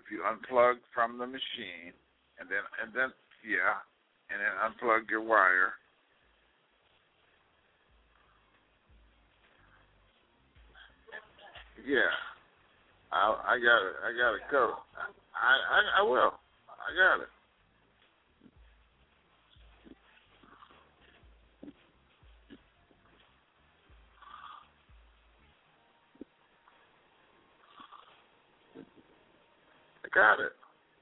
if you unplug from the machine and then unplug your wire. Yeah, I got it. I got it covered. I will. I got it. I got it.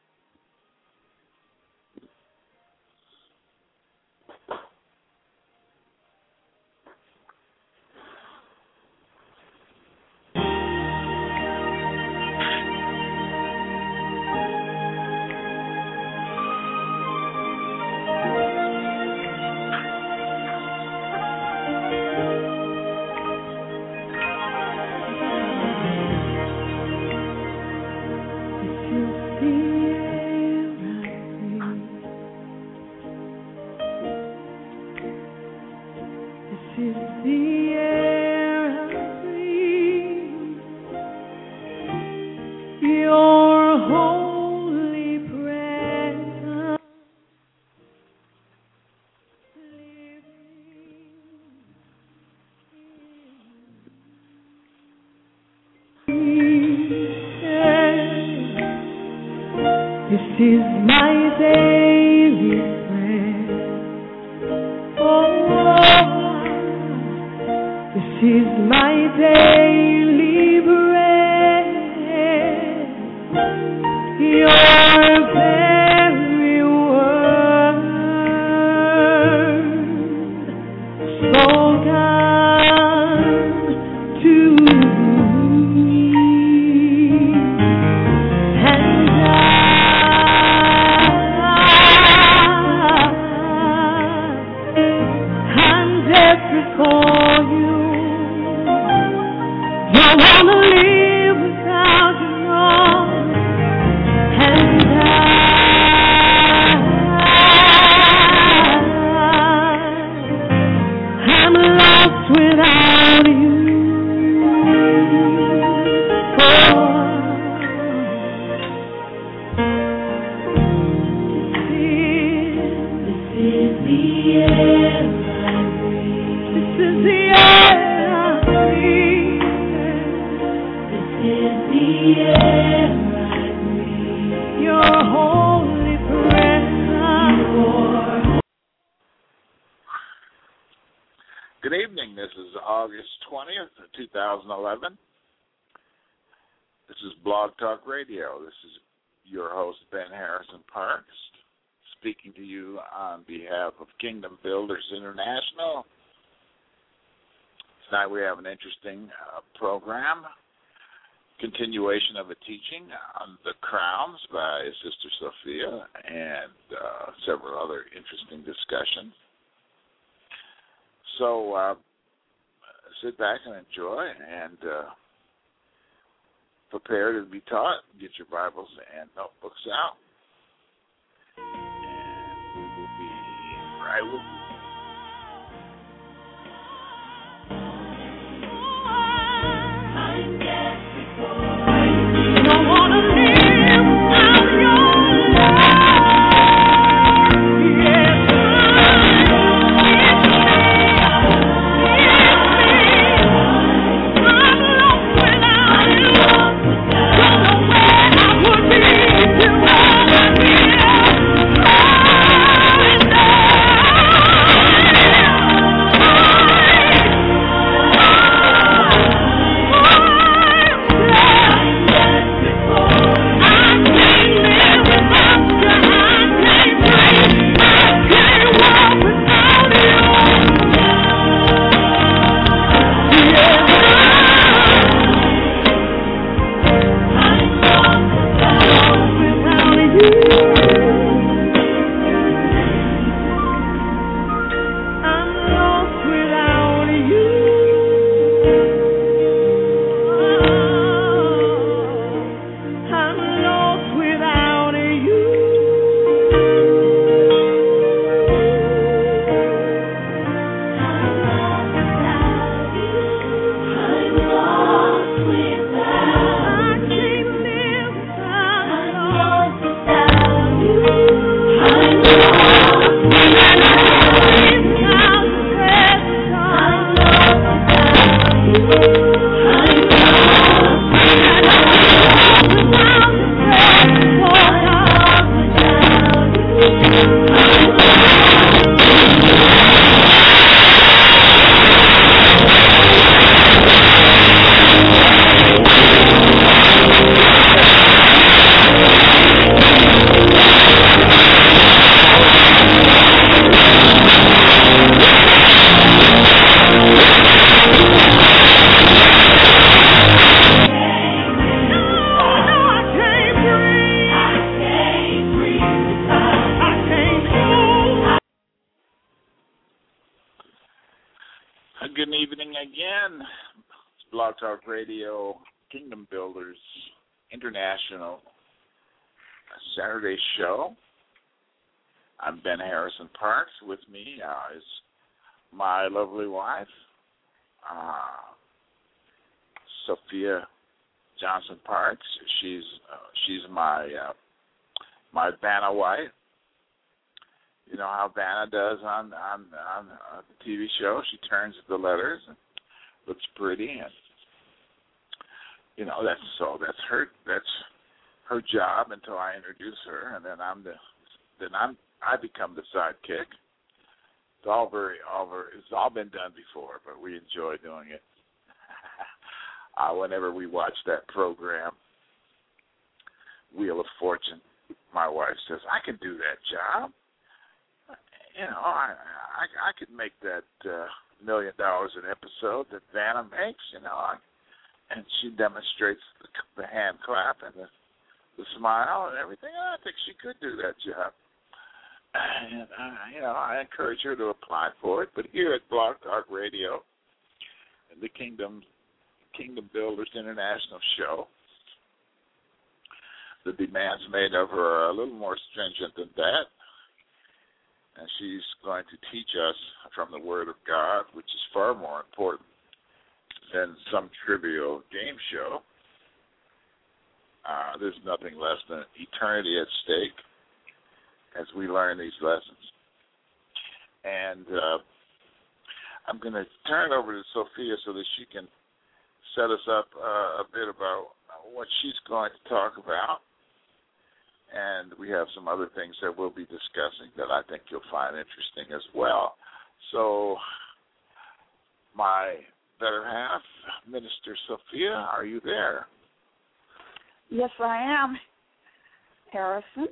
Good evening. This is August 20th, 2011. This is Blog Talk Radio. This is your host, Ben Harrison Parks, speaking to you on behalf of Kingdom Builders International. Tonight we have an interesting program, continuation of a teaching on the crowns by Sister Sophia and several other interesting discussions. So sit back and enjoy and prepare to be taught. Get your Bibles and notebooks out. And we will be right with you. again. It's Blog Talk Radio, Kingdom Builders International Saturday show. I'm Ben Harrison Parks. With me is my lovely wife, Sophia Johnson Parks. She's my Vanna wife. You know how Vanna does on the TV show. She turns the letters and looks pretty, and you know that's her job until I introduce her, and then I become the sidekick. It's all been done before, but we enjoy doing it. Whenever we watch that program, Wheel of Fortune, my wife says, I can do that job. You know, I could make that $1 million an episode that Vanna makes, you know. And she demonstrates the hand clap and the smile and everything. I think she could do that job. And, you know, I encourage her to apply for it. But here at Blog Talk Radio, the Kingdom Builders International show, the demands made of her are a little more stringent than that. And she's going to teach us from the Word of God, which is far more important than some trivial game show. There's nothing less than eternity at stake as we learn these lessons. And I'm going to turn it over to Sophia so that she can set us up a bit about what she's going to talk about. And we have some other things that we'll be discussing that I think you'll find interesting as well. So, my better half, Minister Sophia, are you there? Yes, I am, Harrison.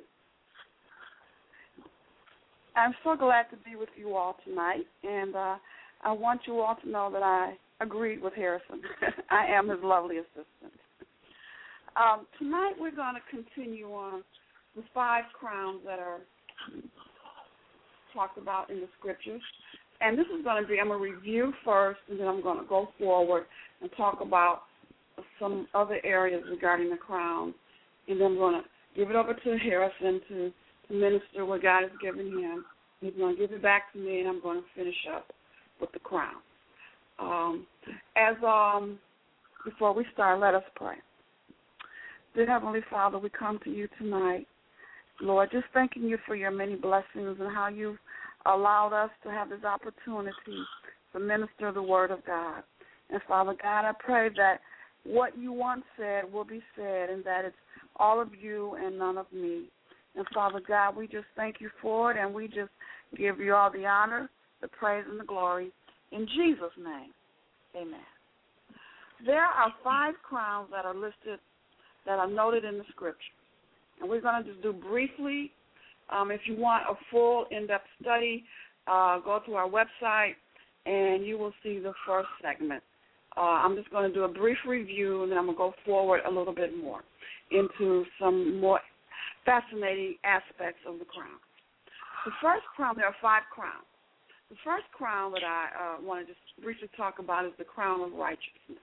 I'm so glad to be with you all tonight, and I want you all to know that I agreed with Harrison. I am his lovely assistant. Tonight we're going to continue on the 5 crowns that are talked about in the scriptures. And this is going to be, I'm going to review first, and then I'm going to go forward and talk about some other areas regarding the crowns. And then I'm going to give it over to Harrison to minister what God has given him. He's going to give it back to me, and I'm going to finish up with the crown. Before we start, let us pray. Dear Heavenly Father, we come to you tonight, Lord, just thanking you for your many blessings and how you've allowed us to have this opportunity to minister the word of God. And Father God, I pray that what you once said will be said, and that it's all of you and none of me. And Father God, we just thank you for it, and we just give you all the honor, the praise, and the glory. In Jesus' name, amen. There are 5 crowns that are listed, that are noted in the scripture. And we're going to just do briefly. If you want a full in-depth study, go to our website, and you will see the first segment. I'm just going to do a brief review, and then I'm going to go forward a little bit more into some more fascinating aspects of the crown. The first crown, there are 5 crowns. The first crown that I want to just briefly talk about is the crown of righteousness.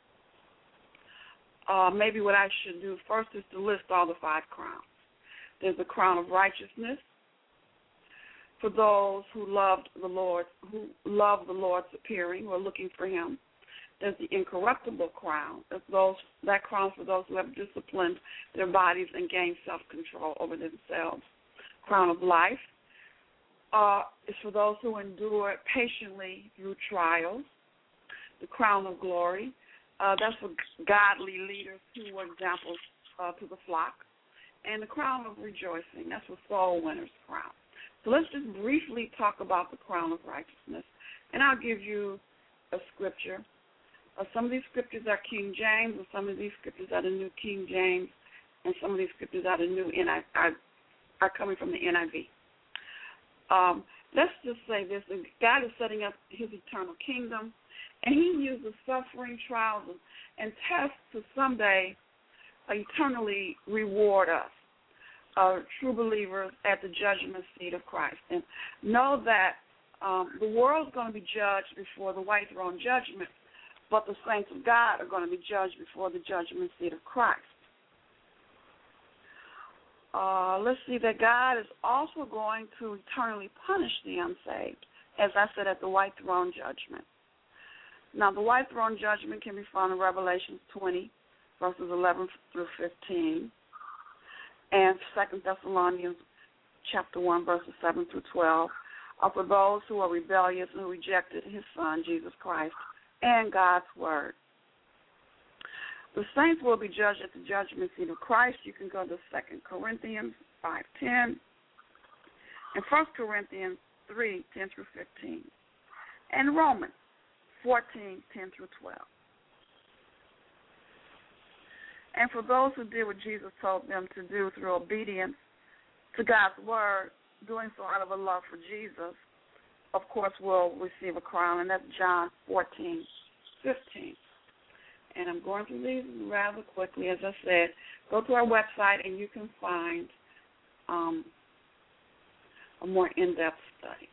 Maybe what I should do first is to list all the 5 crowns. There's the crown of righteousness for those who love the Lord's appearing, who are looking for him. There's the incorruptible crown. That crown for those who have disciplined their bodies and gained self-control over themselves. Crown of life is for those who endure patiently through trials. The crown of glory, that's for godly leaders who were examples to the flock. And the crown of rejoicing, that's for soul winners' crown. So let's just briefly talk about the crown of righteousness. And I'll give you a scripture. Some of these scriptures are King James, and some of these scriptures are the New King James, and some of these scriptures are the New are coming from the NIV. Let's just say this: God is setting up his eternal kingdom, and he uses suffering, trials, and tests to someday eternally reward us, true believers, at the judgment seat of Christ. And know that The world is going to be judged before the white throne judgment, but the saints of God are going to be judged before the judgment seat of Christ. Let's see that God is also going to eternally punish the unsaved, as I said, at the white throne judgment. Now, the white throne judgment can be found in Revelation 20, verses 11 through 15, and 2 Thessalonians chapter 1, verses 7 through 12, are for those who are rebellious and who rejected his Son, Jesus Christ, and God's Word. The saints will be judged at the judgment seat of Christ. You can go to 2 Corinthians 5:10 and 1 Corinthians 3:10 through 15, and Romans 14:10 through 12. And for those who did what Jesus told them to do through obedience to God's Word, doing so out of a love for Jesus, of course, will receive a crown, and that's John 14:15. And I'm going through these rather quickly. As I said, go to our website and you can find a more in-depth study.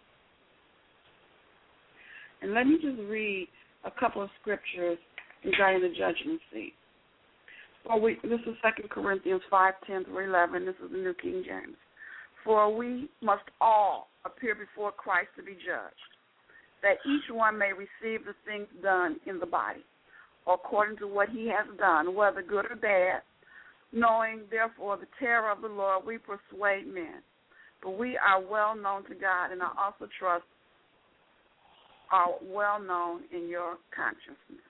And let me just read a couple of scriptures regarding the judgment seat. This is 2 Corinthians 5:10 through 11. This is the New King James. For we must all appear before Christ to be judged, that each one may receive the things done in the body, according to what he has done, whether good or bad. Knowing, therefore, the terror of the Lord, we persuade men. But we are well known to God, and I also trust are well known in your consciousness.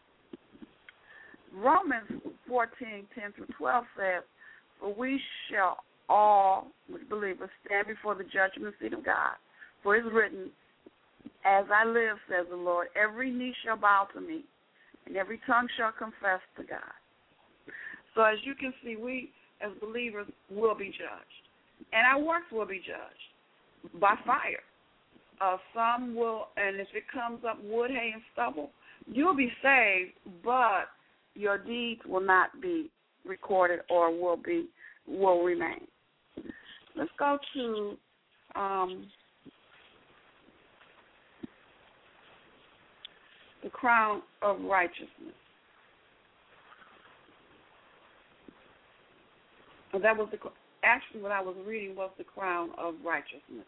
Romans 14:10 through 12 says, for we shall all, which believers, stand before the judgment seat of God. For it is written, as I live, says the Lord, every knee shall bow to me, and every tongue shall confess to God. So as you can see, we as believers will be judged, and our works will be judged by fire. Some will, and if it comes up wood, hay, and stubble, you'll be saved, but your deeds will not be recorded or will remain. Let's go to the crown of righteousness. That was actually what I was reading was the crown of righteousness.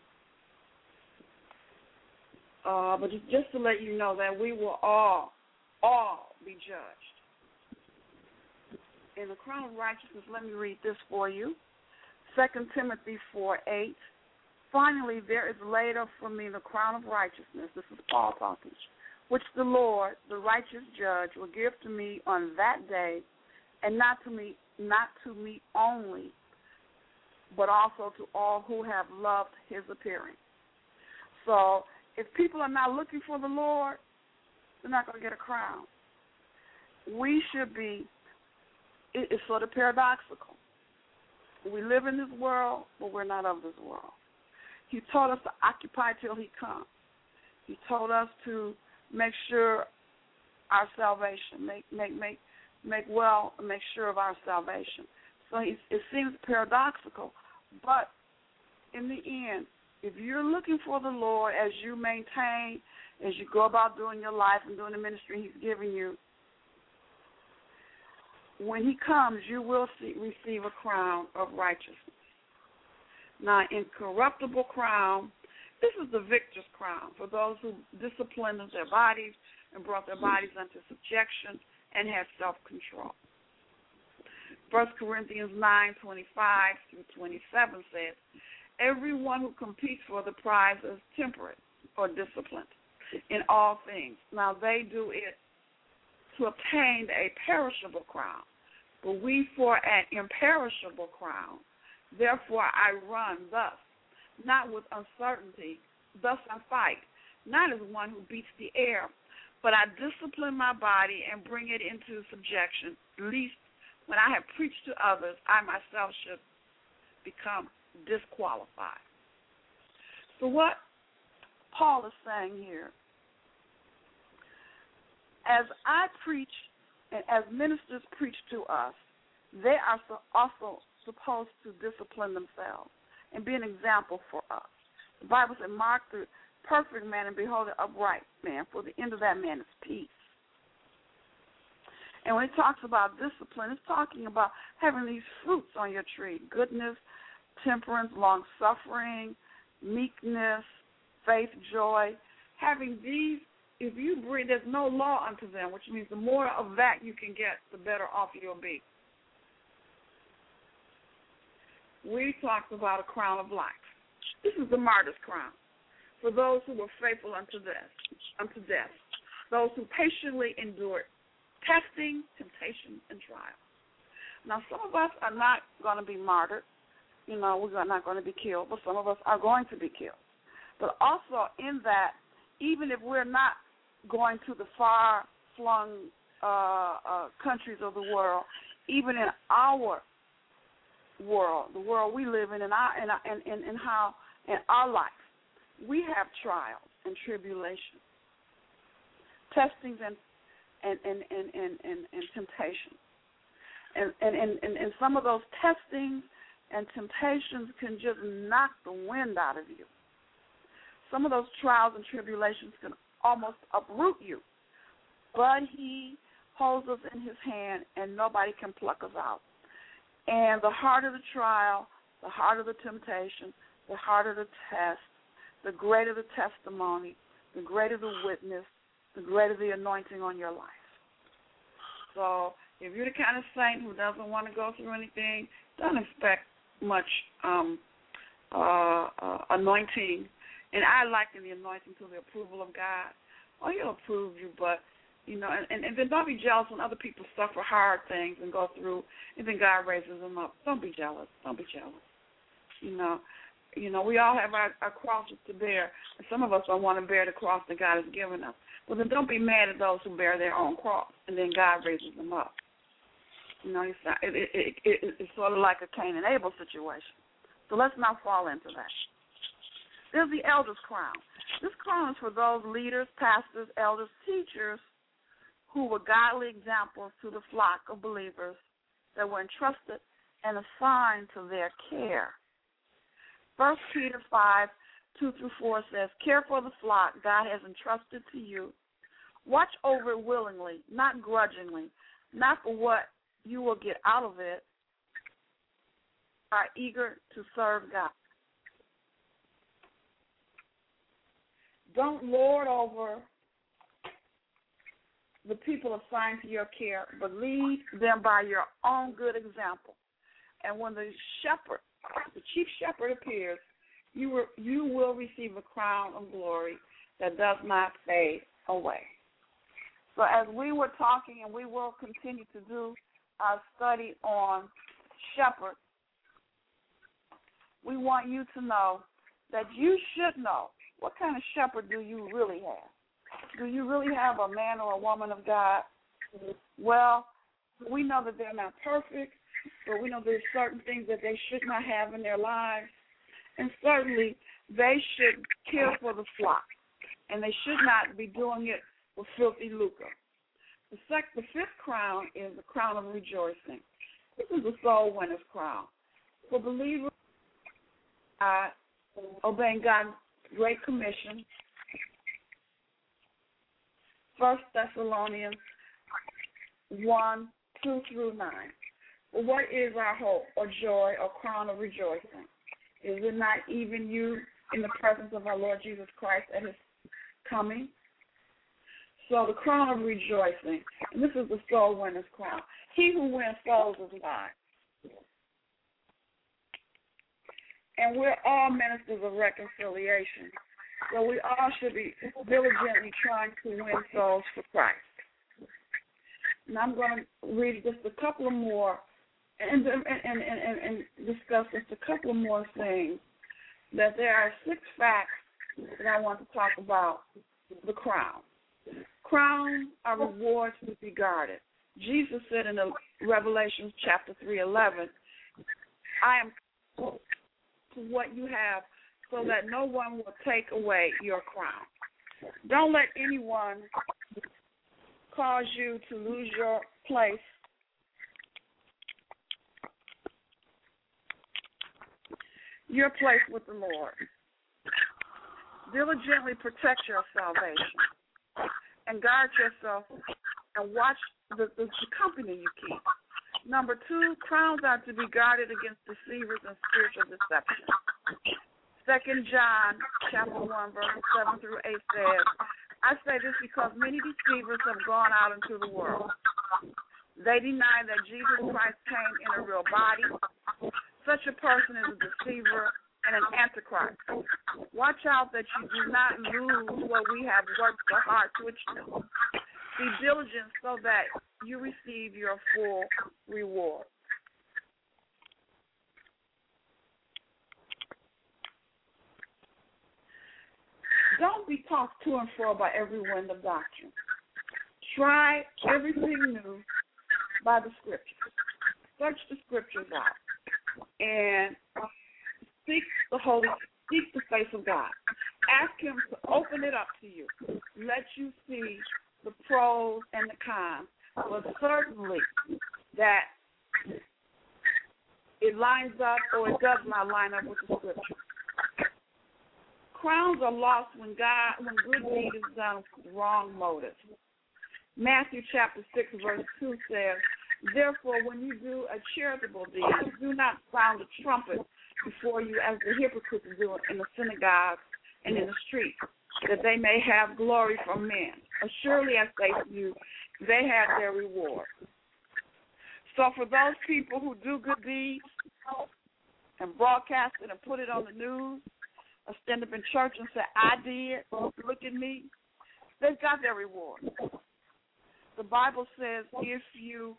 But just to let you know that we will all be judged. In the crown of righteousness, let me read this for you. 2 Timothy 4:8. Finally, there is laid up for me the crown of righteousness. This is Paul talking, which the Lord, the righteous judge, will give to me on that day, and not to me only, but also to all who have loved his appearing. So if people are not looking for the Lord, they're not going to get a crown. We should be, it's sort of paradoxical. We live in this world, but we're not of this world. He told us to occupy till he comes. He told us to make sure our salvation, make sure of our salvation. So it seems paradoxical, but in the end, if you're looking for the Lord as you maintain, as you go about doing your life and doing the ministry he's given you, when he comes, you will receive a crown of righteousness. Now, incorruptible crown, this is the victor's crown for those who disciplined their bodies and brought their bodies unto subjection and had self-control. 1 Corinthians 9:25 through 27 says, everyone who competes for the prize is temperate or disciplined in all things. Now, they do it to obtain a perishable crown, but we for an imperishable crown. Therefore I run thus, not with uncertainty, thus I fight, not as one who beats the air, but I discipline my body and bring it into subjection, lest when I have preached to others, I myself should become disqualified. So what Paul is saying here, as I preach and as ministers preach to us, they are also supposed to discipline themselves and be an example for us. The Bible said, mark the perfect man, and behold, the upright man, for the end of that man is peace. And when it talks about discipline, it's talking about having these fruits on your tree: goodness, temperance, long-suffering, meekness, faith, joy. Having these, if you breathe, there's no law unto them, which means the more of that you can get, the better off you'll be. We talked about a crown of life. This is the martyr's crown for those who were faithful unto death, those who patiently endured testing, temptation, and trial. Now, some of us are not going to be martyred. We're not going to be killed, but some of us are going to be killed. But also in that, even if we're not going to the far-flung countries of the world, even in our world, the world we live in our life, we have trials and tribulations, testings and temptations. And some of those testings and temptations can just knock the wind out of you. Some of those trials and tribulations can almost uproot you. But he holds us in his hand, and nobody can pluck us out. And the harder the trial, the harder the temptation, the harder the test, the greater the testimony, the greater the witness, the greater the anointing on your life. So if you're the kind of saint who doesn't want to go through anything, don't expect much anointing. And I liken the anointing to the approval of God. Oh, he'll approve you, but, and then don't be jealous when other people suffer hard things and go through, and then God raises them up. Don't be jealous. Don't be jealous. We all have our crosses to bear, and some of us don't want to bear the cross that God has given us. But then don't be mad at those who bear their own cross, and then God raises them up. It's sort of like a Cain and Abel situation. So let's not fall into that. There's the elder's crown. This crown is for those leaders, pastors, elders, teachers who were godly examples to the flock of believers that were entrusted and assigned to their care. 1 Peter 5:2-4 says, care for the flock God has entrusted to you. Watch over it willingly, not grudgingly, not for what you will get out of it, are eager to serve God. Don't lord over the people assigned to your care, but lead them by your own good example. And when the chief shepherd appears, you will receive a crown of glory that does not fade away. So as we were talking, and we will continue to do our study on shepherds, we want you to know that you should know what kind of shepherd do you really have. Do you really have a man or a woman of God? Well, we know that they're not perfect, but we know there's certain things that they should not have in their lives. And certainly they should care for the flock, and they should not be doing it with filthy lucre. The fifth crown is the crown of rejoicing. This is the soul winner's crown. For believers, obeying God's great commission, 1 Thessalonians 1:2-9. Well, what is our hope or joy or crown of rejoicing? Is it not even you in the presence of our Lord Jesus Christ at his coming? So the crown of rejoicing, and this is the soul winner's crown. He who wins souls is mine. And we're all ministers of reconciliation. So we all should be diligently trying to win souls for Christ. And I'm going to read just a couple of more and discuss just a couple of more things. That there are 6 facts that I want to talk about the crown. Crowns are rewards to be guarded. Jesus said in Revelation chapter 3:11, I am to what you have so that no one will take away your crown. Don't let anyone cause you to lose your place with the Lord. Diligently protect your salvation and guard yourself and watch the company you keep. Number 2, crowns are to be guarded against deceivers and spiritual deception. 2 John chapter 1, verses 7 through 8 says, I say this because many deceivers have gone out into the world. They deny that Jesus Christ came in a real body. Such a person is a deceiver and an antichrist. Watch out that you do not lose what we have worked so hard to achieve. Be diligent so that you receive your full reward. Don't be tossed to and fro by every wind of doctrine. Try everything new by the Scriptures. Search the Scriptures out and seek the face of God. Ask Him to open it up to you. Let you see the pros and the cons. But certainly that it lines up or it does not line up with the Scripture. Crowns are lost when good deed is done with wrong motives. Matthew chapter 6, verse 2 says, Therefore, when you do a charitable deed, do not sound a trumpet before you as the hypocrites do in the synagogues and in the streets, that they may have glory from men. Surely, I say to you, they have their reward. So for those people who do good deeds and broadcast it and put it on the news, or stand up in church and say, I did, look at me, they've got their reward. The Bible says if you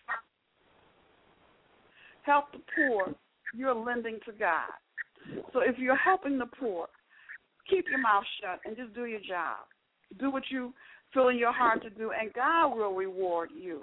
help the poor, you're lending to God. So if you're helping the poor, keep your mouth shut and just do your job. Do what you feel in your heart to do, and God will reward you.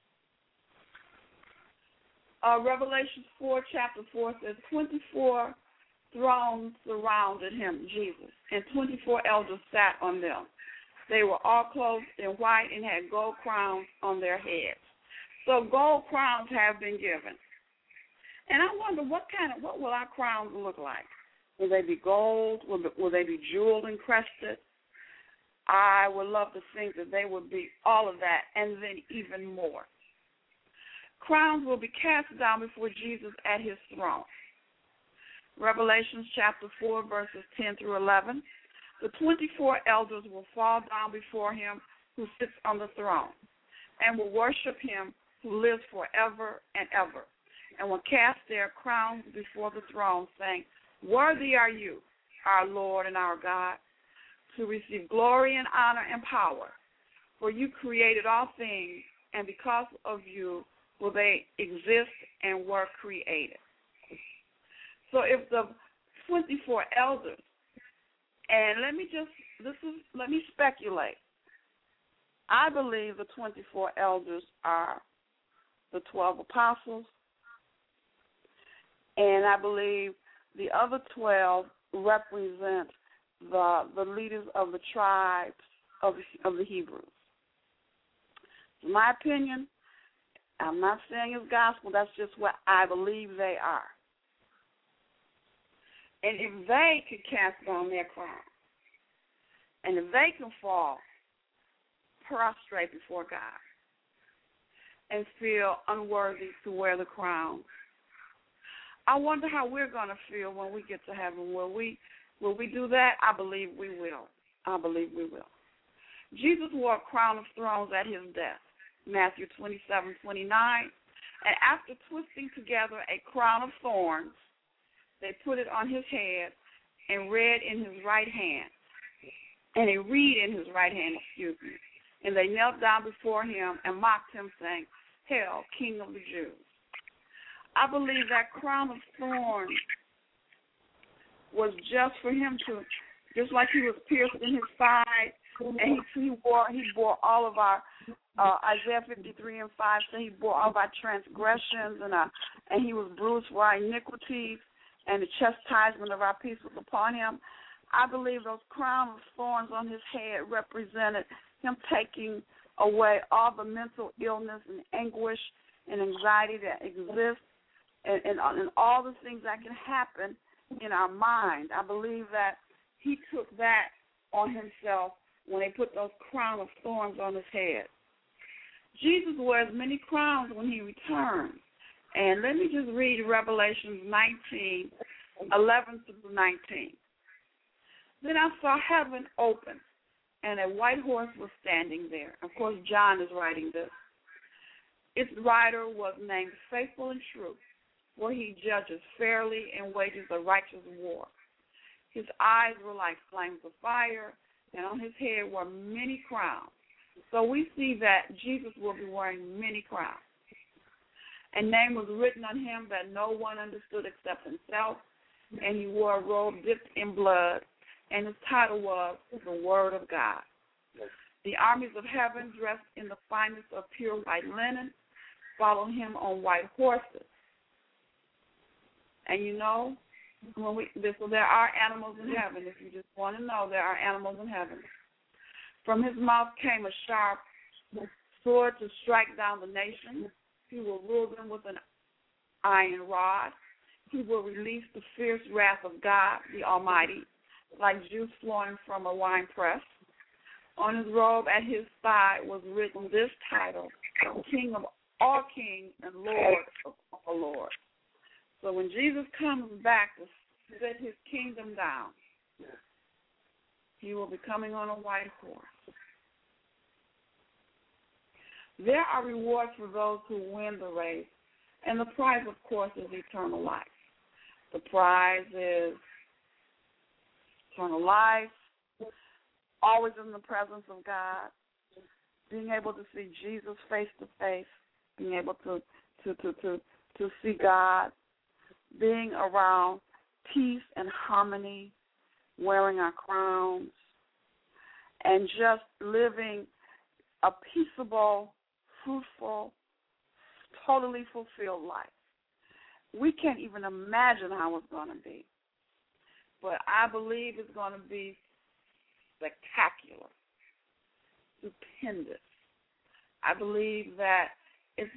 Revelation 4, chapter 4 says, 24 thrones surrounded him, Jesus, and 24 elders sat on them. They were all clothed in white and had gold crowns on their heads. So gold crowns have been given. And I wonder what will our crowns look like? Will they be gold? Will they be jeweled and crested? I would love to think that they would be all of that and then even more. Crowns will be cast down before Jesus at his throne. Revelation chapter 4, verses 10 through 11. The 24 elders will fall down before him who sits on the throne and will worship him who lives forever and ever, and will cast their crowns before the throne, saying, Worthy are you, our Lord and our God, to receive glory and honor and power, for you created all things, and because of you will they exist and were created. So if the 24 elders, and let me speculate. I believe the 24 elders are the 12 apostles, and I believe the other 12 represent the leaders of the tribes of the Hebrews. In my opinion, I'm not saying it's gospel, that's just what I believe they are. And if they could cast down their crown, and if they can fall prostrate before God and feel unworthy to wear the crown, I wonder how we're going to feel when we get to heaven. Will we do that? I believe we will. I believe we will. Jesus wore a crown of thorns at his death, Matthew 27:29. And after twisting together a crown of thorns, they put it on his head and read in his right hand. And a reed in his right hand, And they knelt down before him and mocked him, saying, Hail, King of the Jews. I believe that crown of thorns was just for him to, just like he was pierced in his side, and he bore all of our, Isaiah 53:5 says he bore all of our transgressions, and he was bruised for our iniquities, and the chastisement of our peace was upon him. I believe those crown of thorns on his head represented him taking away all the mental illness and anguish and anxiety that exists and all the things that can happen in our mind. I believe that he took that on himself when they put those crown of thorns on his head. Jesus wears many crowns when he returns. And let me just read Revelation 19:11-19. Then I saw heaven open, and a white horse was standing there. Of course, John is writing this. Its rider was named Faithful and True, for he judges fairly and wages a righteous war. His eyes were like flames of fire, and on his head were many crowns. So we see that Jesus will be wearing many crowns. A name was written on him that no one understood except himself, and he wore a robe dipped in blood, and his title was the Word of God. The armies of heaven, dressed in the finest of pure white linen, followed him on white horses. And you know, so there are animals in heaven. If you just want to know, there are animals in heaven. From his mouth came a sharp sword to strike down the nations. He will rule them with an iron rod. He will release the fierce wrath of God, the Almighty, like juice flowing from a winepress. On his robe at his side was written this title, King of all kings and Lord of all lords. So when Jesus comes back to set his kingdom down, he will be coming on a white horse. There are rewards for those who win the race, and the prize, of course, is eternal life. The prize is eternal life, always in the presence of God, being able to see Jesus face to face, being able to see God, being around peace and harmony, wearing our crowns, and just living a peaceable, fruitful, totally fulfilled life. We can't even imagine how it's going to be, but I believe it's going to be spectacular, stupendous. I believe that it's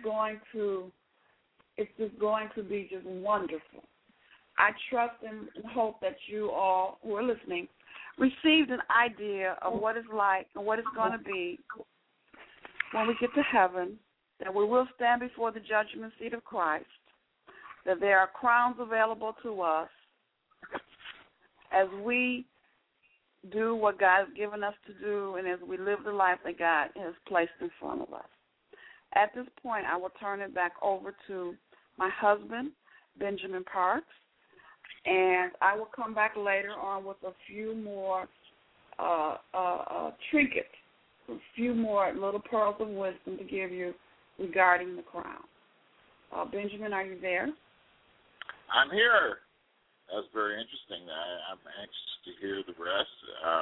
just going to be just wonderful. I trust and hope that you all who are listening received an idea of what it's like and what it's going to be when we get to heaven, that we will stand before the judgment seat of Christ, that there are crowns available to us as we do what God has given us to do and as we live the life that God has placed in front of us. At this point, I will turn it back over to my husband, Benjamin Parks, and I will come back later on with a few more trinkets, a few more little pearls of wisdom to give you regarding the crown. Benjamin, are you there? I'm here. That's very interesting. I'm anxious to hear the rest.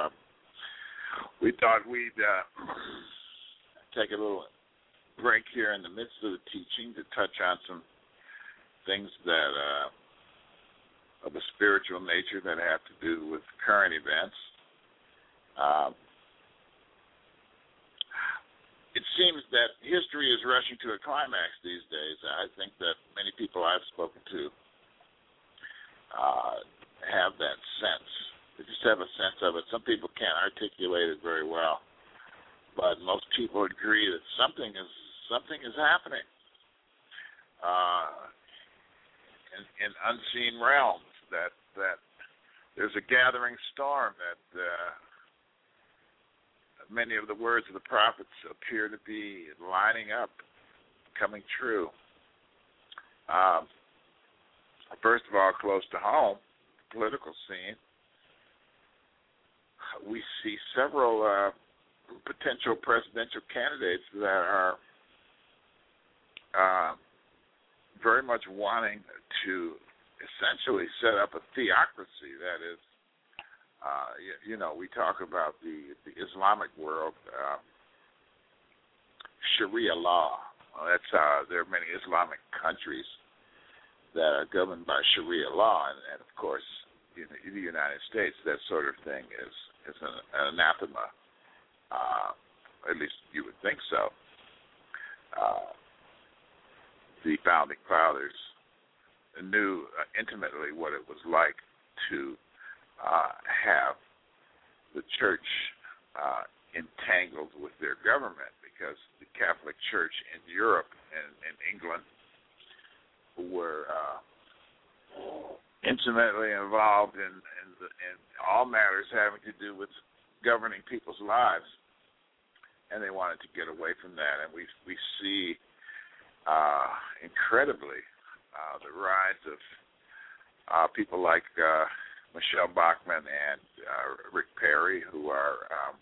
We thought we'd take a little break here in the midst of the teaching to touch on some things that of a spiritual nature that have to do with current events. It seems that history is rushing to a climax these days. I think that many people I've spoken to have that sense. They just have a sense of it. Some people can't articulate it very well, but most people agree that something is happening in unseen realms. That there's a gathering storm. That many of the words of the prophets appear to be lining up, coming true. First of all, close to home, the political scene, we see several potential presidential candidates that are very much wanting to essentially set up a theocracy. That is, we talk about the Islamic world, Sharia law. That's there are many Islamic countries that are governed by Sharia law, and of course, in the United States, that sort of thing is an anathema. At least you would think so. The founding fathers knew intimately what it was like to have the church entangled with their government, because the Catholic Church in Europe and in England were intimately involved in all matters having to do with governing people's lives, and they wanted to get away from that. And we see incredibly the rise of people like Michelle Bachmann and Rick Perry, who are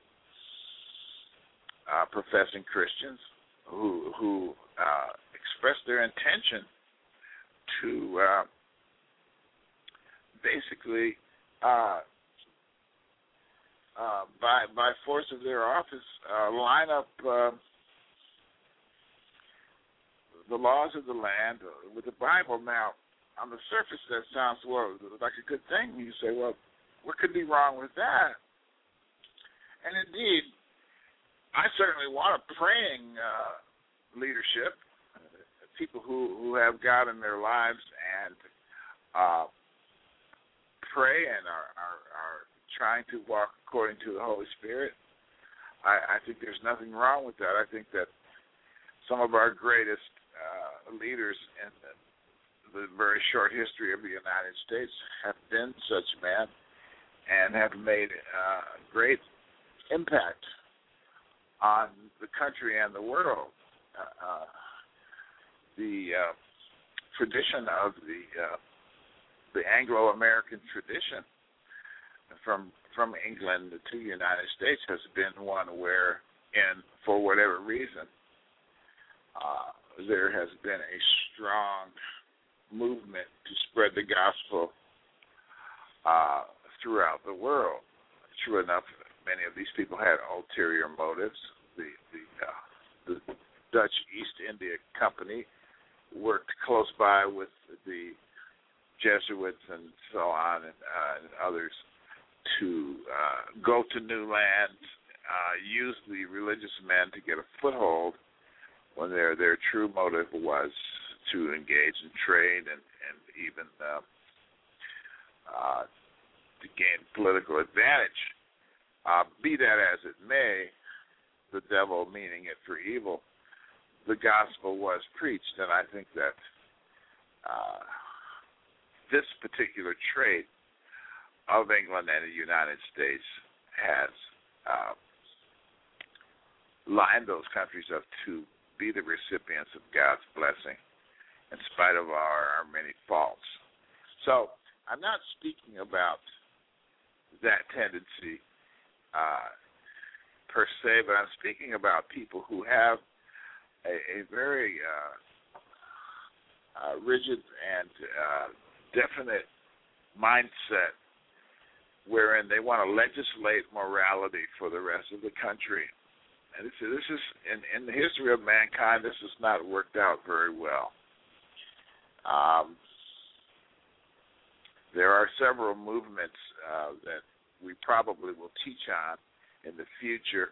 professing Christians who express their intention to basically, by force of their office, line up the laws of the land with the Bible. Now, on the surface, that sounds like a good thing. You say, well, what could be wrong with that? And indeed, I certainly want a praying leadership, people who have God in their lives and pray and are trying to walk according to the Holy Spirit. I think there's nothing wrong with that. I think that some of our greatest leaders in the very short history of the United States have been such men and have made great impact on the country and the world. The tradition of the Anglo-American tradition from England to the United States has been one where, for whatever reason, there has been a strong movement to spread the gospel throughout the world. True enough, many of these people had ulterior motives. The Dutch East India Company worked close by with the Jesuits and so on and others to go to new lands, use the religious men to get a foothold when their true motive was to engage in trade and even to gain political advantage. Be that as it may, the devil meaning it for evil, the gospel was preached, and I think that this particular trait of England and the United States has lined those countries up to be the recipients of God's blessing in spite of our many faults. So I'm not speaking about that tendency per se, but I'm speaking about people who have a very rigid and definite mindset wherein they want to legislate morality for the rest of the country. And this is in the history of mankind, this has not worked out very well. There are several movements that we probably will teach on in the future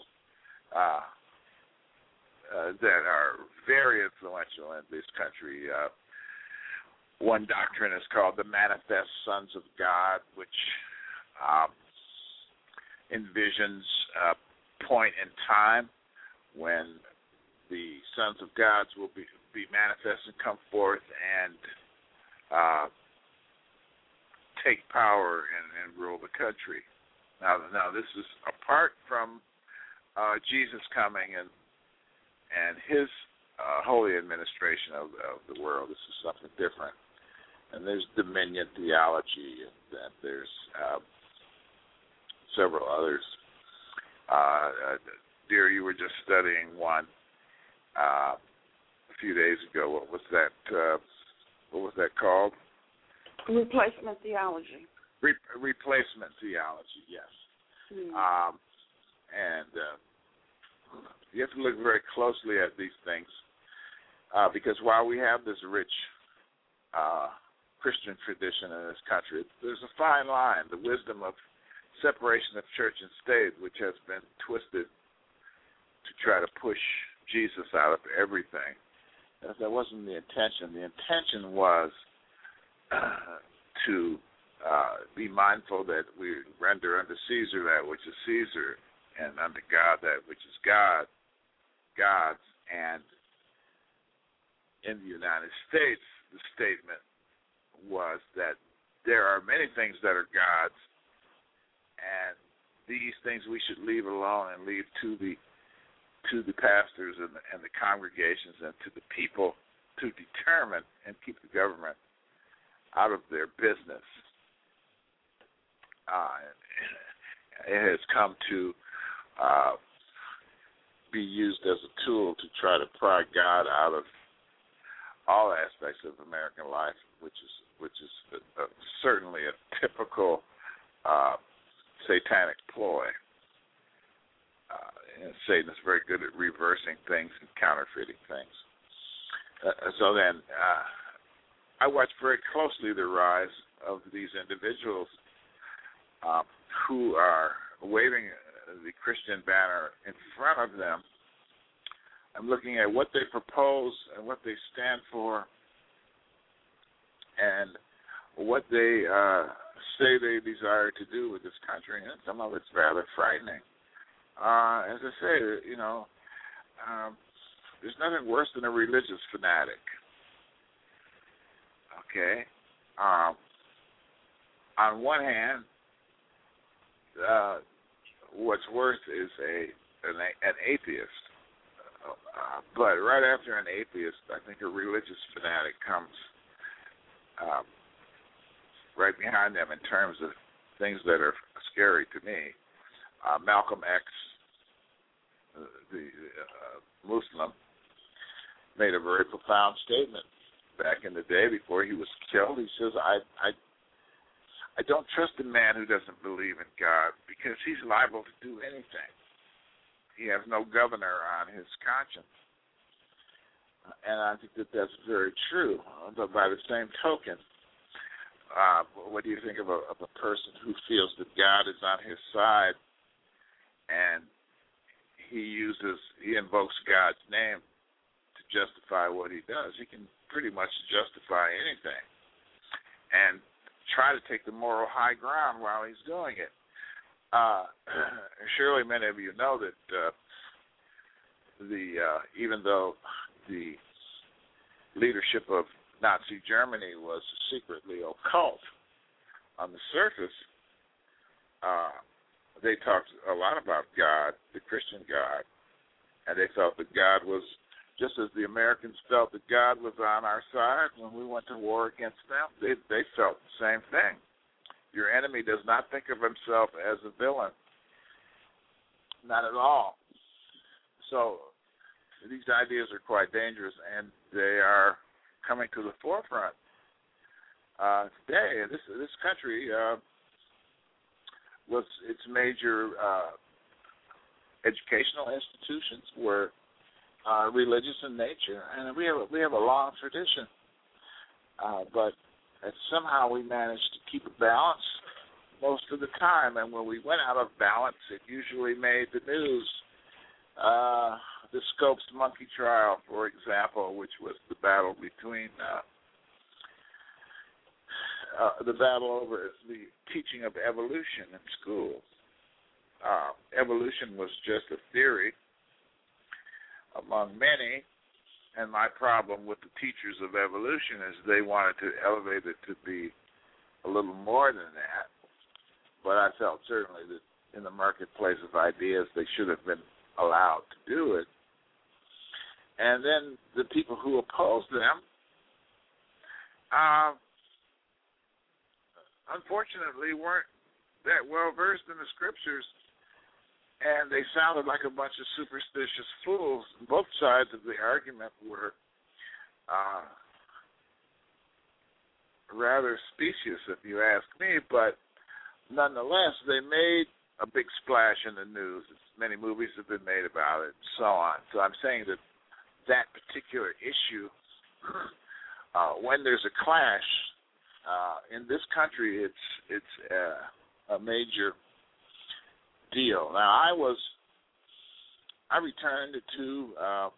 that are very influential in this country. One doctrine is called the Manifest Sons of God, which envisions a point in time when the sons of God will be manifest and come forth and take power and rule the country. Now, this is apart from Jesus coming and his holy administration of the world. This is something different. And there's dominion theology, and there's several others. Dear, you were just studying one a few days ago. What was that? What was that called? Replacement theology. Replacement theology, yes. And you have to look very closely at these things because while we have this rich Christian tradition in this country, there's a fine line, the wisdom of separation of church and state, which has been twisted to try to push Jesus out of everything. That wasn't the intention. The intention was to be mindful that we render unto Caesar that which is Caesar, and unto God that which is God's. And in the United States, the statement was that there are many things that are God's, and these things we should leave alone and leave to the pastors and the congregations and to the people to determine and keep the government out of their business. It has come to be used as a tool to try to pry God out of all aspects of American life, which is certainly a typical satanic ploy. And Satan is very good at reversing things and counterfeiting things. So then, I watch very closely the rise of these individuals who are waving the Christian banner in front of them. I'm looking at what they propose and what they stand for and what they say they desire to do with this country, and some of it's rather frightening. As I say, there's nothing worse than a religious fanatic. Okay? On one hand, what's worse is an atheist. But right after an atheist, I think a religious fanatic comes right behind them in terms of things that are scary to me. Malcolm X, the Muslim, made a very profound statement back in the day before he was killed. He says, I don't trust a man who doesn't believe in God because he's liable to do anything. He has no governor on his conscience. And I think that that's very true. But by the same token, what do you think of a person who feels that God is on his side and he invokes God's name to justify what he does? He can pretty much justify anything and try to take the moral high ground while he's doing it. Surely many of you know that even though the leadership of Nazi Germany was secretly occult, on the surface, they talked a lot about God, the Christian God, and they felt that God was, just as the Americans felt that God was on our side when we went to war against them, they felt the same thing. Your enemy does not think of himself as a villain. Not at all. So these ideas are quite dangerous, and they are coming to the forefront today. This country was its major educational institutions were religious in nature, and we have a long tradition. But somehow we managed to keep a balance most of the time, and when we went out of balance, it usually made the news. The Scopes monkey trial, for example, which was the battle between the battle over the teaching of evolution in schools. Evolution was just a theory among many, and my problem with the teachers of evolution is they wanted to elevate it to be a little more than that. But I felt certainly that in the marketplace of ideas, they should have been allowed to do it. And then the people who opposed them, unfortunately, weren't that well versed in the scriptures, and they sounded like a bunch of superstitious fools. Both sides of the argument were rather specious, if you ask me, but nonetheless, they made a big splash in the news. Many movies have been made about it, and so on. So I'm saying that particular issue, when there's a clash, in this country, it's a major deal. Now, I returned to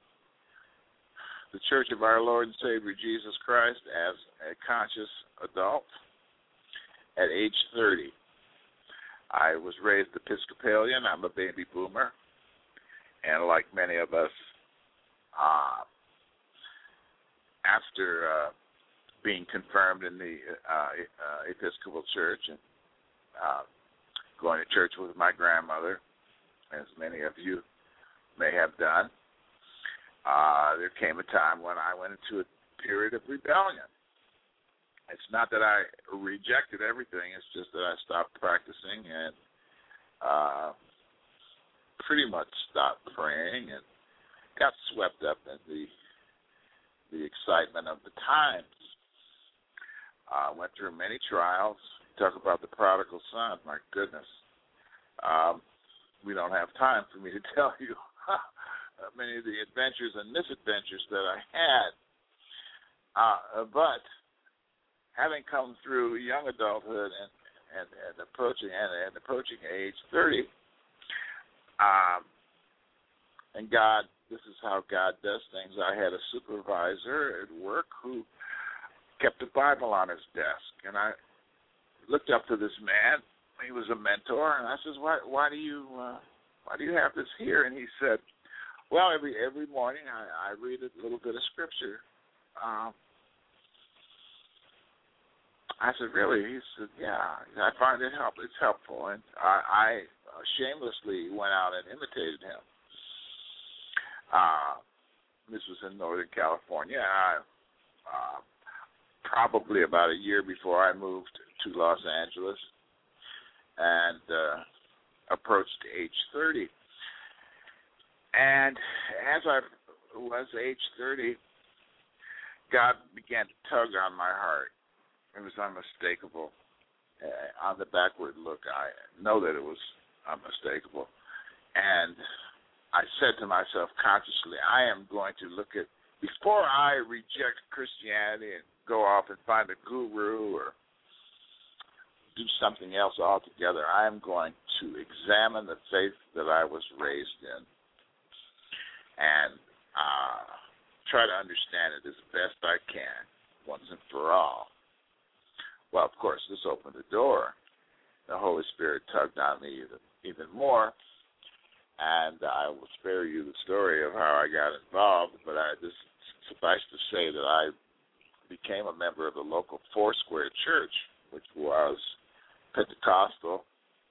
the Church of our Lord and Savior Jesus Christ as a conscious adult, at age 30. I was raised Episcopalian. I'm a baby boomer. And like many of us, after being confirmed in the Episcopal Church and going to church with my grandmother, as many of you may have done, there came a time when I went into a period of rebellion. It's not that I rejected everything, it's just that I stopped practicing and pretty much stopped praying and got swept up in the excitement of the times. Went through many trials. Talk about the prodigal son, my goodness. We don't have time for me to tell you many of the adventures and misadventures that I had. But having come through young adulthood and approaching age 30, and God, this is how God does things. I had a supervisor at work who kept a Bible on his desk, and I looked up to this man. He was a mentor, and I says, "Why do you have this here?" And he said, "Well, every morning I read a little bit of scripture." I said, "Really?" He said, "Yeah, I find it's helpful." And I shamelessly went out and imitated him. This was in Northern California. Probably about a year before I moved to Los Angeles and approached age 30. And as I was age 30, God began to tug on my heart. It was unmistakable. On the backward look, I know that it was unmistakable. And I said to myself consciously, I am going to look at, before I reject Christianity and go off and find a guru or do something else altogether, I am going to examine the faith that I was raised in and try to understand it as best I can, once and for all. Well, of course, this opened the door. The Holy Spirit tugged on me even more, and I will spare you the story of how I got involved, but just suffice to say that I became a member of the local Foursquare Church, which was Pentecostal,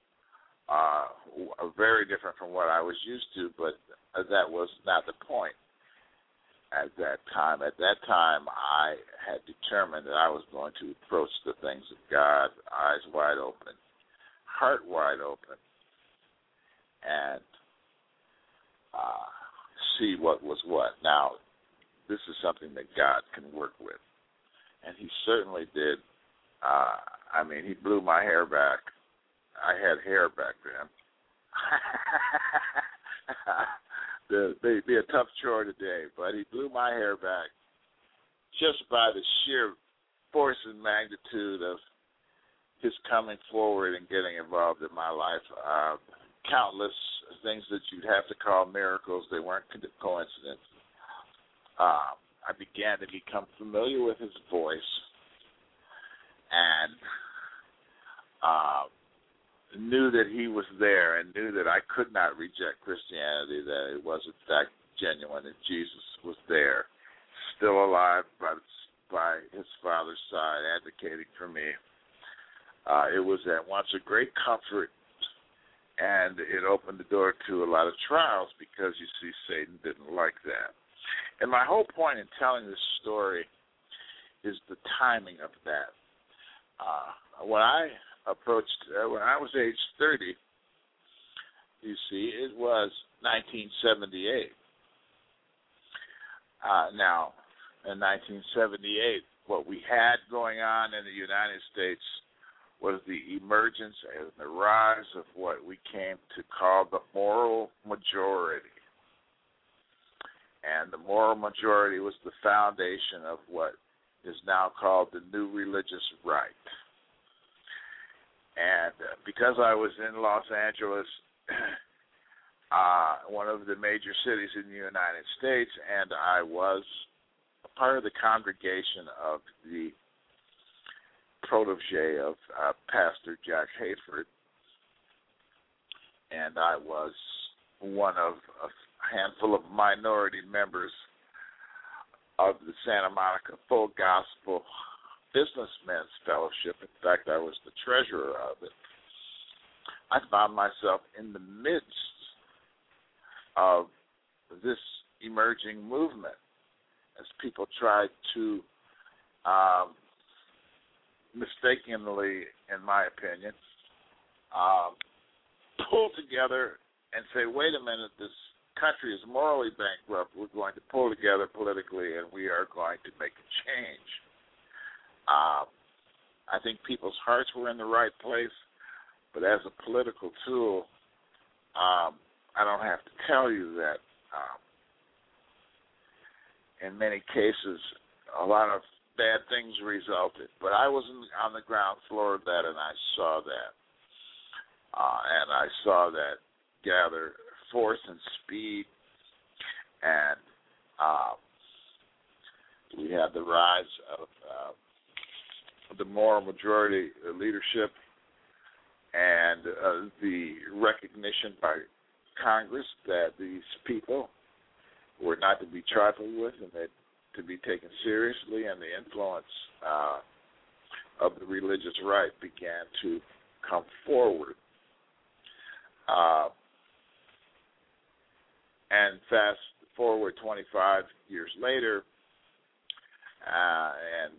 very different from what I was used to, but that was not the point at that time. At that time, I had determined that I was going to approach the things of God, eyes wide open, heart wide open, and see what was what. Now, this is something that God can work with, and he certainly did. He blew my hair back. I had hair back then. It'd be a tough chore today, but he blew my hair back just by the sheer force and magnitude of his coming forward and getting involved in my life. Countless things that you'd have to call miracles. They weren't coincidences. I began to become familiar with his voice and knew that he was there and knew that I could not reject Christianity, that it was in fact genuine, and Jesus was there, still alive by his Father's side, advocating for me. It was at once a great comfort, and it opened the door to a lot of trials because, you see, Satan didn't like that. And my whole point in telling this story is the timing of that. When I was age 30, you see, it was 1978. Now, in 1978, what we had going on in the United States was the emergence and the rise of what we came to call the moral majority. And the moral majority was the foundation of what is now called the new religious right. And because I was in Los Angeles, one of the major cities in the United States, and I was a part of the congregation of the protege of Pastor Jack Hayford, and I was one of a handful of minority members of the Santa Monica Full Gospel Businessmen's Fellowship. In fact, I was the treasurer of it. I found myself in the midst of this emerging movement as people tried to mistakenly, in my opinion, pull together and say, wait a minute, this country is morally bankrupt. We're going to pull together politically, and we are going to make a change. I think people's hearts were in the right place, but as a political tool, I don't have to tell you that in many cases, a lot of bad things resulted. But I was on the ground floor of that, and I saw that. And I saw that gather force and speed, and we had the rise of the moral majority leadership and the recognition by Congress that these people were not to be trifled with and that to be taken seriously, and the influence of the religious right began to come forward. And fast forward 25 years later, and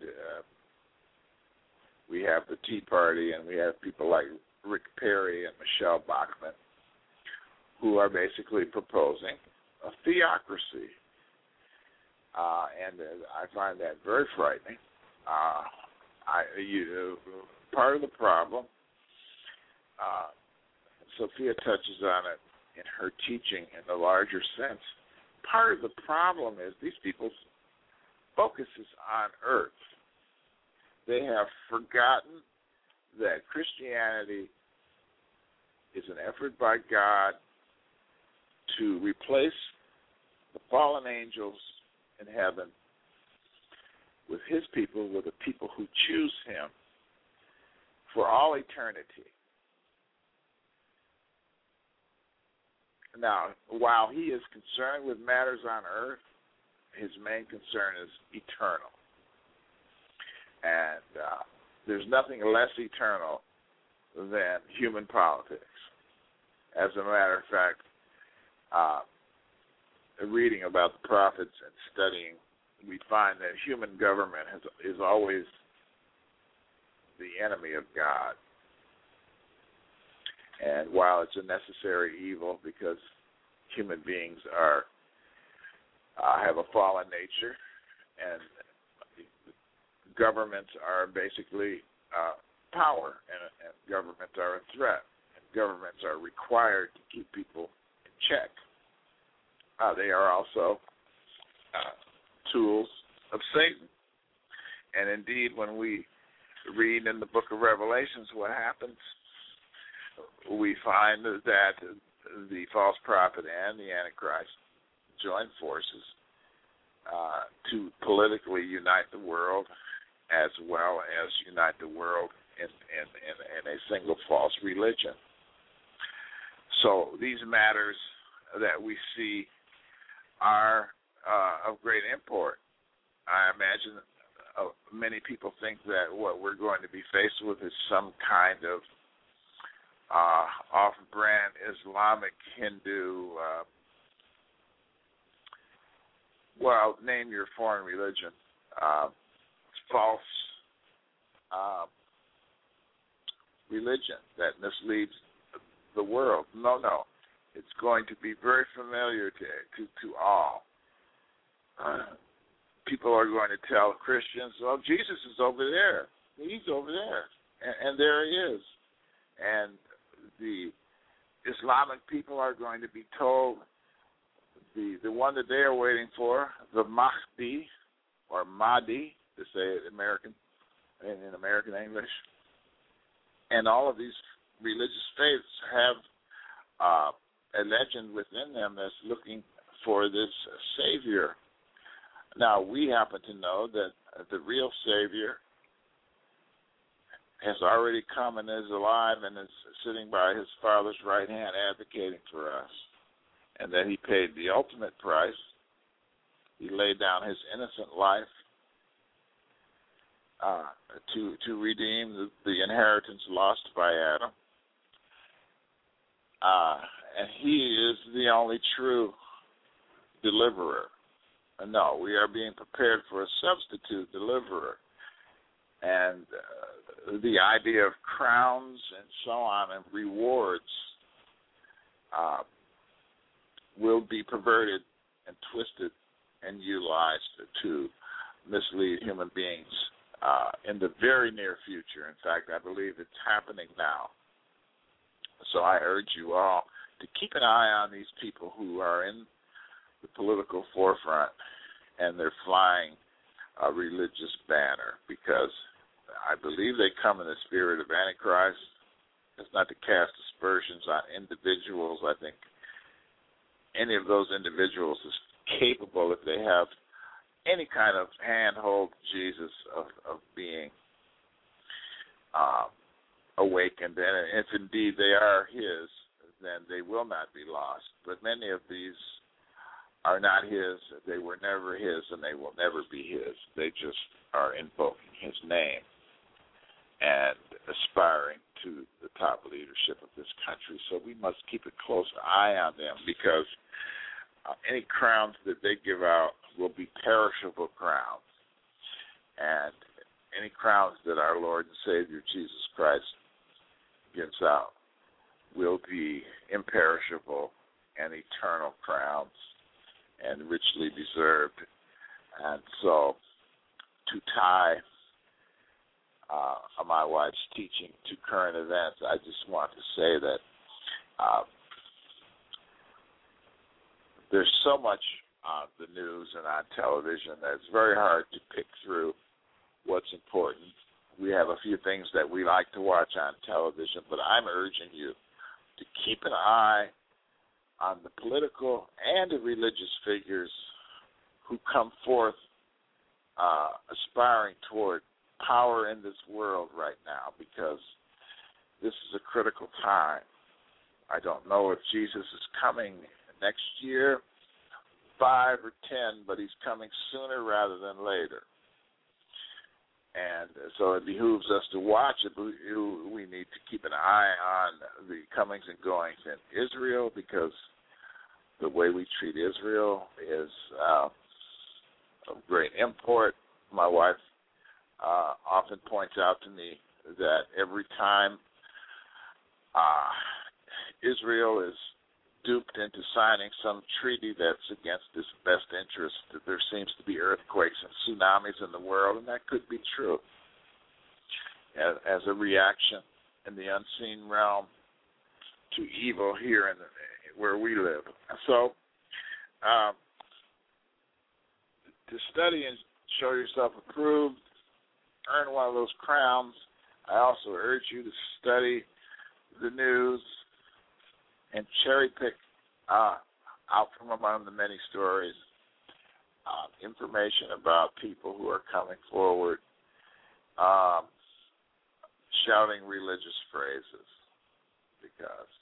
we have the Tea Party, and we have people like Rick Perry and Michelle Bachmann, who are basically proposing a theocracy. And I find that very frightening. Part of the problem, Sophia touches on it in her teaching in the larger sense, part of the problem is these people's focus is on earth. They have forgotten that Christianity is an effort by God to replace the fallen angels in heaven with his people, with the people who choose him for all eternity. Now, while he is concerned with matters on earth, his main concern is eternal. And there's nothing less eternal than human politics. As a matter of fact, reading about the prophets and studying, we find that human government is always the enemy of God. And while it's a necessary evil because human beings have a fallen nature, and governments are basically power, and governments are a threat, and governments are required to keep people in check. They are also tools of Satan. And indeed, when we read in the book of Revelations what happens, we find that the false prophet and the Antichrist join forces to politically unite the world, as well as unite the world in a single false religion. So these matters that we see are of great import. I imagine many people think that what we're going to be faced with is some kind of off-brand Islamic, Hindu, name your foreign religion, false religion that misleads the world. No. It's going to be very familiar to all. People are going to tell Christians, well, Jesus is over there. He's over there. And there he is. And the Islamic people are going to be told the one that they are waiting for, the Mahdi, or Mahdi, to say it in American English. And all of these religious faiths have a legend within them that's looking for this Savior. Now, we happen to know that the real Savior has already come and is alive and is sitting by his Father's right hand advocating for us, and that he paid the ultimate price. He laid down his innocent life to redeem the inheritance lost by Adam. And he is the only true deliverer. No, we are being prepared for a substitute deliverer. And the idea of crowns and so on and rewards will be perverted and twisted and utilized to mislead human beings in the very near future. In fact, I believe it's happening now. So I urge you all to keep an eye on these people who are in the political forefront and they're flying a religious banner, because I believe they come in the spirit of Antichrist. It's not to cast aspersions on individuals. I think any of those individuals is capable, if they have any kind of handhold Jesus, of being awakened. And if indeed they are his, then they will not be lost. But many of these are not his. They were never his, and they will never be his. They just are invoking his name and aspiring to the top leadership of this country. So we must keep a close eye on them, because any crowns that they give out will be perishable crowns. And any crowns that our Lord and Savior Jesus Christ gives out will be imperishable and eternal crowns, and richly deserved. And so to tie my wife's teaching to current events, I just want to say that there's so much on the news and on television that it's very hard to pick through what's important. We have a few things that we like to watch on television, but I'm urging you to keep an eye on the political and the religious figures who come forth aspiring toward power in this world right now, because this is a critical time. I don't know if Jesus is coming next year, 5 or 10, but he's coming sooner rather than later. And so it behooves us to watch it. We need to keep an eye on the comings and goings in Israel, because the way we treat Israel is of great import. My wife often points out to me that every time Israel is duped into signing some treaty that's against its best interest, that there seems to be earthquakes and tsunamis in the world, and that could be true as a reaction in the unseen realm to evil here where we live. So to study and show yourself approved, earn one of those crowns. I also urge you to study the news and cherry pick out from among the many stories information about people who are coming forward shouting religious phrases, because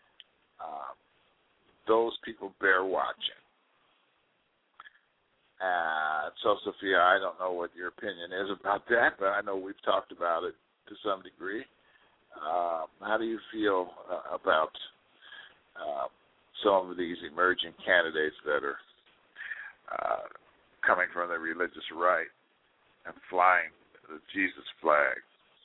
those people bear watching. So, Sophia, I don't know what your opinion is about that, but I know we've talked about it to some degree. How do you feel about some of these emerging candidates that are coming from the religious right and flying the Jesus flag?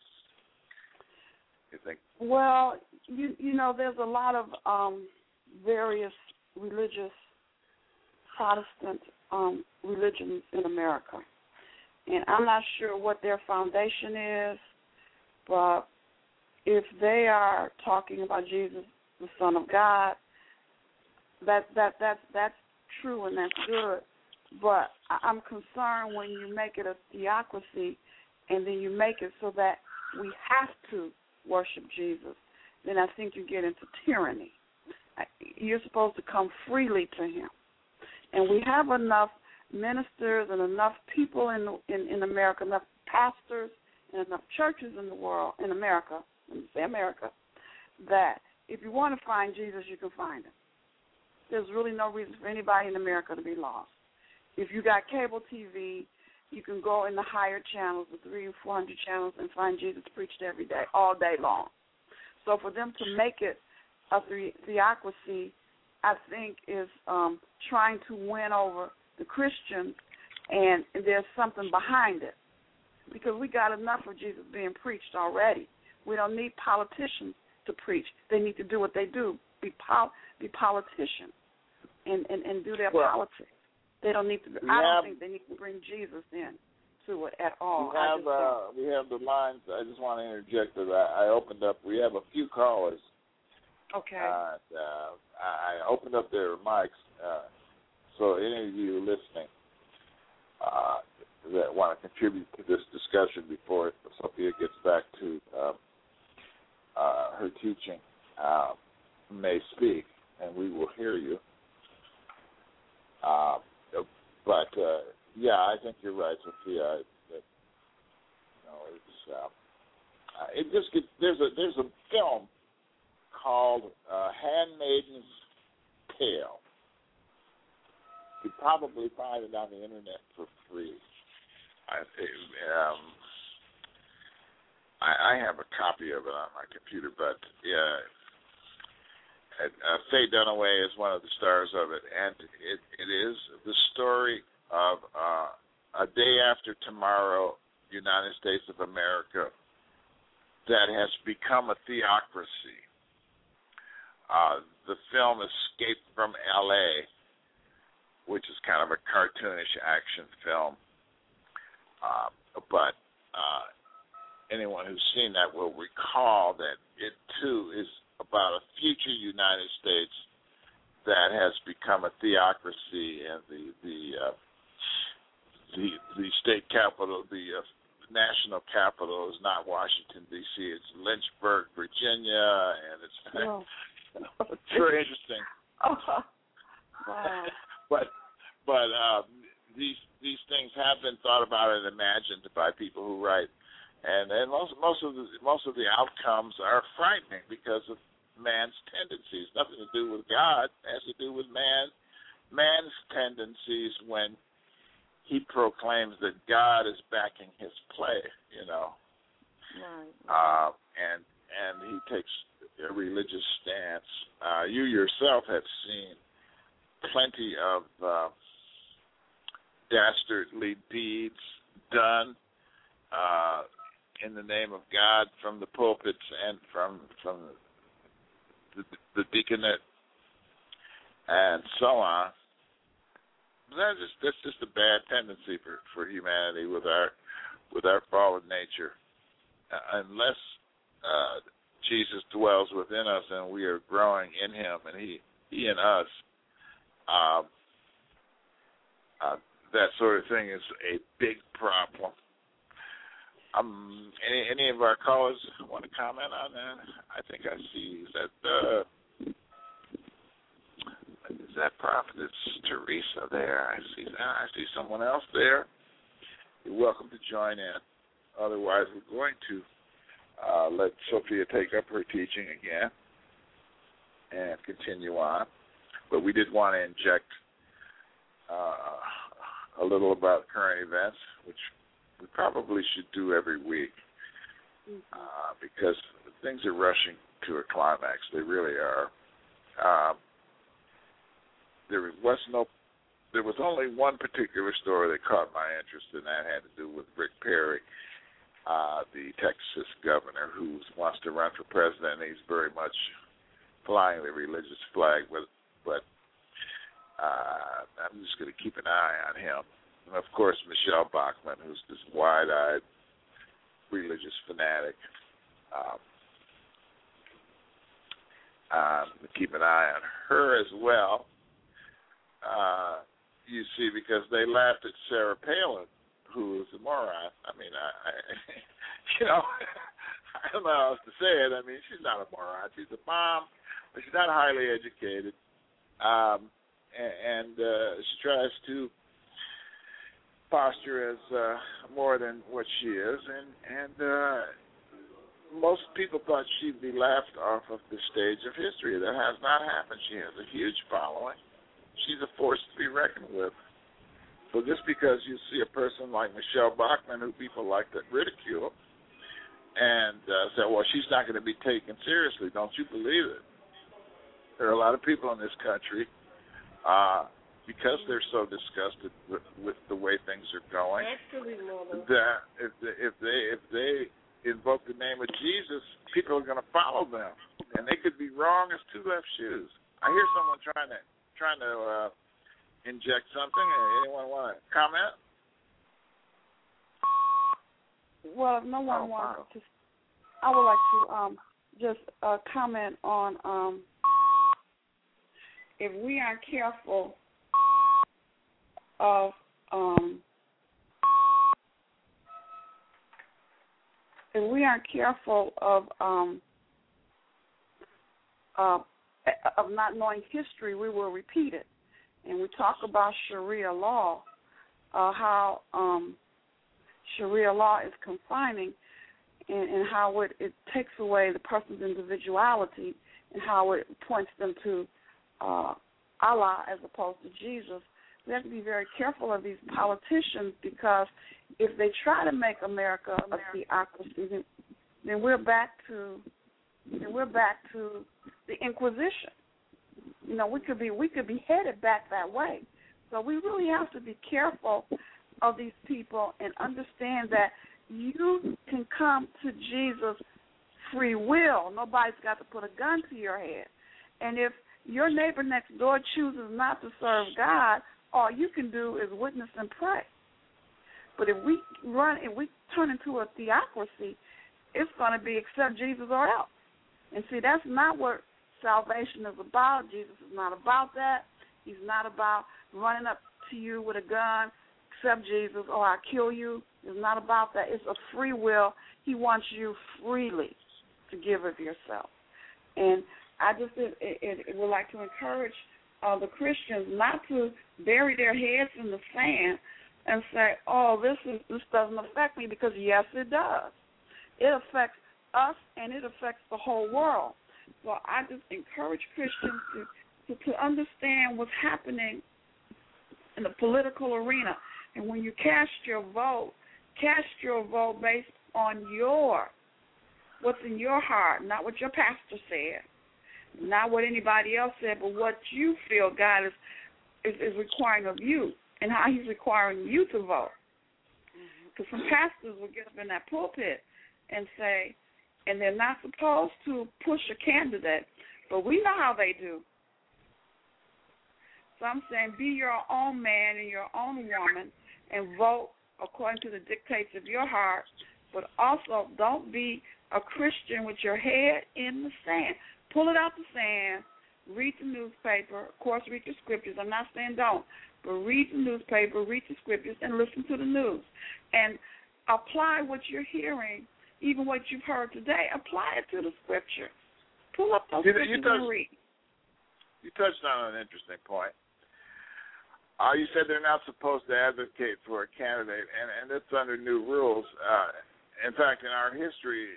You think? Well, you know, there's a lot of various religious Protestant religions in America, and I'm not sure what their foundation is, but if they are talking about Jesus, the Son of God, that's true and that's good. But I'm concerned when you make it a theocracy and then you make it so that we have to worship Jesus, then I think you get into tyranny. You're supposed to come freely to him. And we have enough ministers and enough people in America, enough pastors and enough churches in the world, in America, let me say America, that if you want to find Jesus, you can find him. There's really no reason for anybody in America to be lost. If you got cable TV, you can go in the higher channels, the 300 or 400 channels, and find Jesus preached every day, all day long. So for them to make it a theocracy, I think is trying to win over the Christians, and there's something behind it. Because we got enough of Jesus being preached already. We don't need politicians to preach. They need to do what they do, be politicians, and do their politics. They don't need to. I don't think they need to bring Jesus in to it at all. We have the lines. I just want to interject that I opened up. We have a few callers. Okay. I opened up their mics, so any of you listening that want to contribute to this discussion before Sophia gets back to her teaching may speak, and we will hear you. But I think you're right, Sophia. It just gets, there's a film called Handmaid's Tale. You could probably find it on the internet for free. I have a copy of it on my computer, but Faye Dunaway is one of the stars of it, and it is the story of a day after tomorrow, United States of America, that has become a theocracy. The film Escape from L.A., which is kind of a cartoonish action film, but anyone who's seen that will recall that it, too, is about a future United States that has become a theocracy, and the state capital, the national capital is not Washington, D.C., it's Lynchburg, Virginia, and it's very interesting. Wow. But these things have been thought about and imagined by people who write, and most of the outcomes are frightening because of man's tendencies. Nothing to do with God. It has to do with man's tendencies when he proclaims that God is backing his play, Right. And he takes a religious stance. You yourself have seen plenty of dastardly deeds done in the name of God from the pulpits and from the deaconate and so on. That's just a bad tendency for humanity with our fallen nature. Unless Jesus dwells within us and we are growing in him and he in us, that sort of thing is a big problem. Any of our callers want to comment on that? I think I see is that Prophetess Teresa there? I see someone else there. You're welcome to join in. Otherwise, we're going to let Sophia take up her teaching again and continue on. But we did want to inject a little about current events, which we probably should do every week because things are rushing to a climax. They really are. There was only one particular story that caught my interest, and that had to do with Rick Perry, the Texas governor who wants to run for president. He's very much flying the religious flag, but I'm just going to keep an eye on him. And, of course, Michelle Bachmann, who's this wide-eyed religious fanatic. Keep an eye on her as well. You see, because they laughed at Sarah Palin, who is a moron. I mean, I don't know how else to say it. I mean, she's not a moron. She's a mom, but she's not highly educated. And she tries to posture as more than what she is, and most people thought she'd be laughed off of the stage of history. That has not happened. She has a huge following. She's a force to be reckoned with. So just because you see a person like Michelle Bachmann, who people like to ridicule, and say, well, she's not going to be taken seriously, don't you believe it? There are a lot of people in this country, because they're so disgusted with the way things are going, that if they invoke the name of Jesus, people are going to follow them, and they could be wrong as two left shoes. I hear someone trying to inject something. Anyone want to comment? Well, if no one wants to, I would like to just comment on if we aren't careful of not knowing history, we will repeat it. And we talk about Sharia law, how Sharia law is confining, and how it takes away the person's individuality, and how it points them to Allah as opposed to Jesus. We have to be very careful of these politicians, because if they try to make America a theocracy, then we're back to the Inquisition. You know, we could be headed back that way. So we really have to be careful of these people and understand that you can come to Jesus free will. Nobody's got to put a gun to your head. And if your neighbor next door chooses not to serve God, all you can do is witness and pray. But if we turn into a theocracy, it's going to be accept Jesus or else. And see, that's not what salvation is about. Jesus is not about that. He's not about running up to you with a gun, accept Jesus or I'll kill you. It's not about that. It's a free will. He wants you freely to give of yourself. And I just would like to encourage the Christians not to bury their heads in the sand and say, oh, this doesn't affect me, because, yes, it does. It affects us, and it affects the whole world. So I just encourage Christians to understand what's happening in the political arena. And when you cast your vote based on what's in your heart, not what your pastor said, not what anybody else said, but what you feel God is requiring of you and how he's requiring you to vote. Because some pastors will get up in that pulpit and say, and they're not supposed to push a candidate, but we know how they do. So I'm saying be your own man and your own woman and vote according to the dictates of your heart, but also don't be a Christian with your head in the sand. Pull it out the sand, read the newspaper, of course read the scriptures. I'm not saying don't, but read the newspaper, read the scriptures, and listen to the news. And apply what you're hearing, even what you've heard today, apply it to the scripture. Pull up those scriptures and read. You touched on an interesting point. You said they're not supposed to advocate for a candidate, and it's under new rules. In fact, in our history,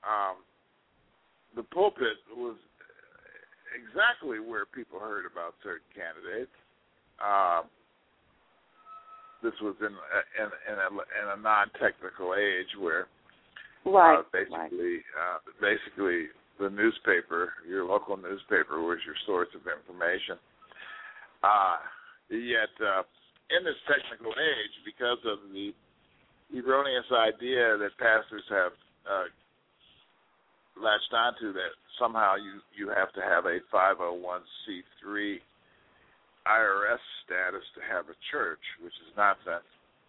the pulpit was exactly where people heard about certain candidates. This was in a non-technical age where basically the newspaper, your local newspaper, was your source of information. Yet in this technical age, because of the erroneous idea that pastors have latched onto, that somehow you have to have a 501c3 IRS status to have a church, which is nonsense.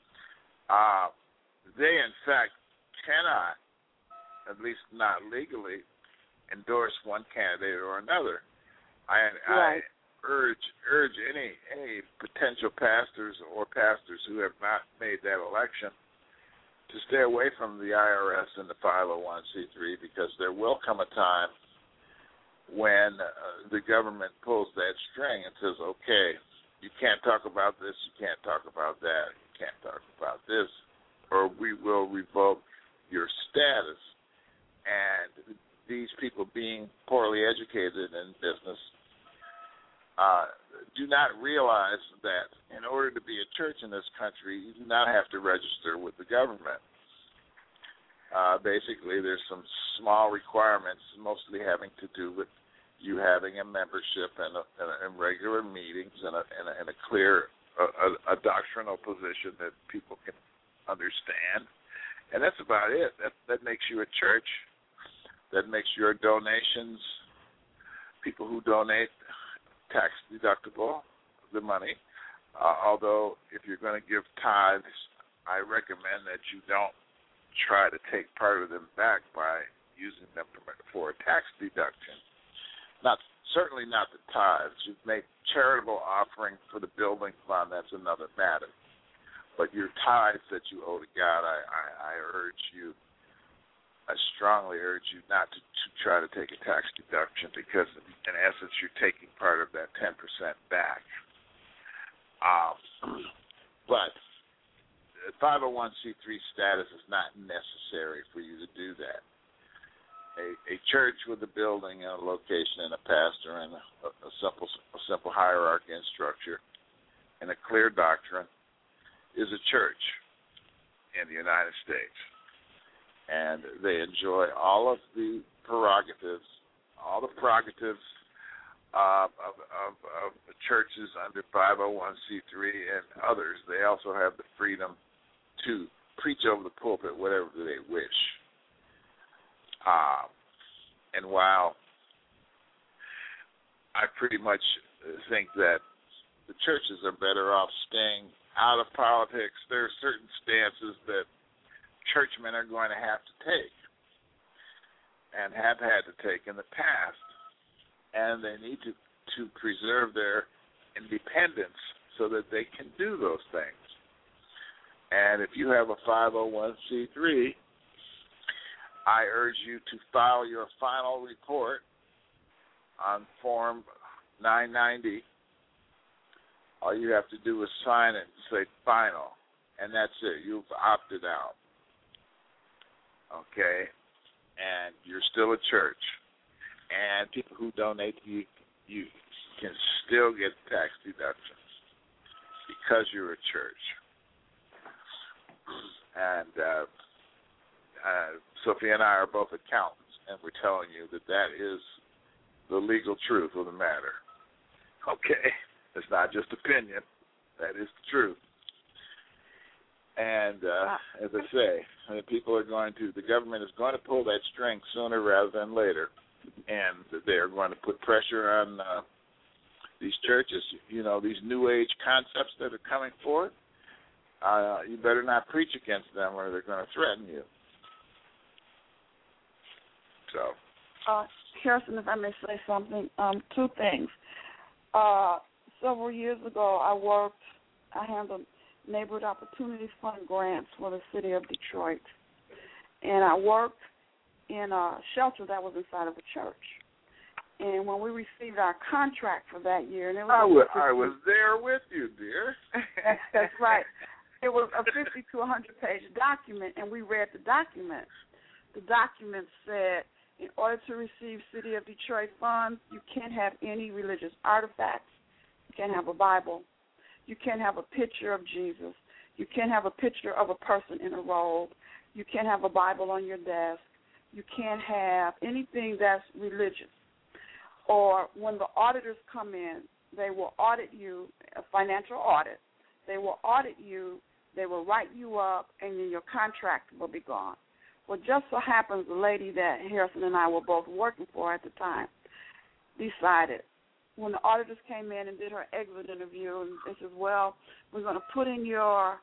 They, in fact, cannot, at least not legally, endorse one candidate or another. I urge any potential pastors or pastors who have not made that election to stay away from the IRS and the 501c3, because there will come a time when the government pulls that string and says, okay, you can't talk about this, you can't talk about that, you can't talk about this, or we will revoke your status. And these people being poorly educated in business do not realize that in order to be a church in this country, you do not have to register with the government. Basically, there's some small requirements, mostly having to do with you having a membership and regular meetings and a clear a doctrinal position that people can understand. And that's about it. That makes you a church. That makes your donations, people who donate, tax deductible, the money. Although if you're going to give tithes, I recommend that you don't try to take part of them back by using them for a tax deduction. Certainly not the tithes. You make charitable offering for the building fund, that's another matter. But your tithes that you owe to God, I strongly urge you not to try to take a tax deduction, because in essence you're taking part of that 10% back. But 501c3 status is not necessary for you to do that. A church with a building and a location and a pastor and a simple hierarchy and structure and a clear doctrine is a church in the United States. And they enjoy all of the prerogatives of churches under 501c3 and others. They also have the freedom to preach over the pulpit whatever they wish. And while I pretty much think that the churches are better off staying out of politics, there are certain stances that churchmen are going to have to take and have had to take in the past. And they need to preserve their independence so that they can do those things. And if you have a 501c3, I urge you to file your final report on Form 990. All you have to do is sign it and say final, and that's it. You've opted out. Okay? And you're still a church. And people who donate to you, you can still get tax deductions because you're a church. And Sophia and I are both accountants, and we're telling you that is the legal truth of the matter. Okay? It's not just opinion. That is the truth. And as I say, the government is going to pull that string sooner rather than later, and they are going to put pressure on these churches. You know, these New Age concepts that are coming forth. You better not preach against them, or they're going to threaten you. So, Harrison, if I may say something, two things. Several years ago, I handled Neighborhood Opportunity Fund grants for the city of Detroit. And I worked in a shelter that was inside of a church. And when we received our contract for that year, and it was I was there with you, dear. That's right. It was a 50 to 100-page document, and we read the document. The document said, in order to receive City of Detroit funds, you can't have any religious artifacts. You can't have a Bible. You can't have a picture of Jesus. You can't have a picture of a person in a robe. You can't have a Bible on your desk. You can't have anything that's religious. Or when the auditors come in, they will audit you, a financial audit. They will audit you. They will write you up, and then your contract will be gone. Well, just so happens the lady that Harrison and I were both working for at the time decided, when the auditors came in and did her exit interview, and they said, well, we're going to put in your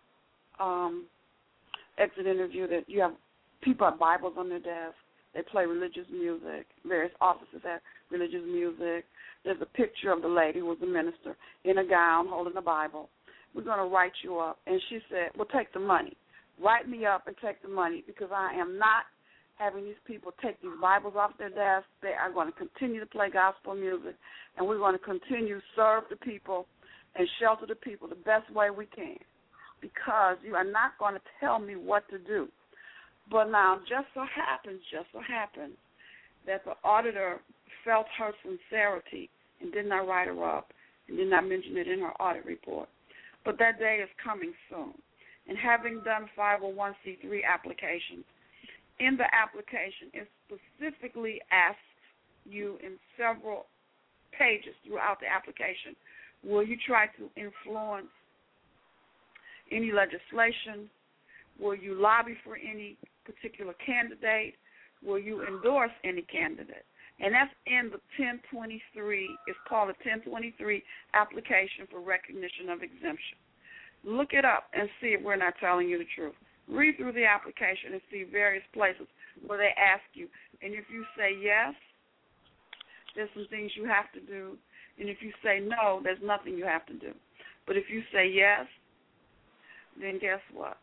exit interview that you have people have Bibles on their desk. They play religious music. Various offices have religious music. There's a picture of the lady who was the minister in a gown holding a Bible. We're going to write you up. And she said, well, take the money. Write me up and take the money, because I am not having these people take these Bibles off their desk. They are going to continue to play gospel music, and we're going to continue to serve the people and shelter the people the best way we can, because you are not going to tell me what to do. But now, just so happens that the auditor felt her sincerity and did not write her up and did not mention it in her audit report. But that day is coming soon. And having done 501c3 applications, in the application it specifically asks you in several pages throughout the application, will you try to influence any legislation? Will you lobby for any particular candidate? Will you endorse any candidate? And that's in the 1023, it's called a 1023 application for recognition of exemption. Look it up and see if we're not telling you the truth. Read through the application and see various places where they ask you. And if you say yes, there's some things you have to do. And if you say no, there's nothing you have to do. But if you say yes, then guess what?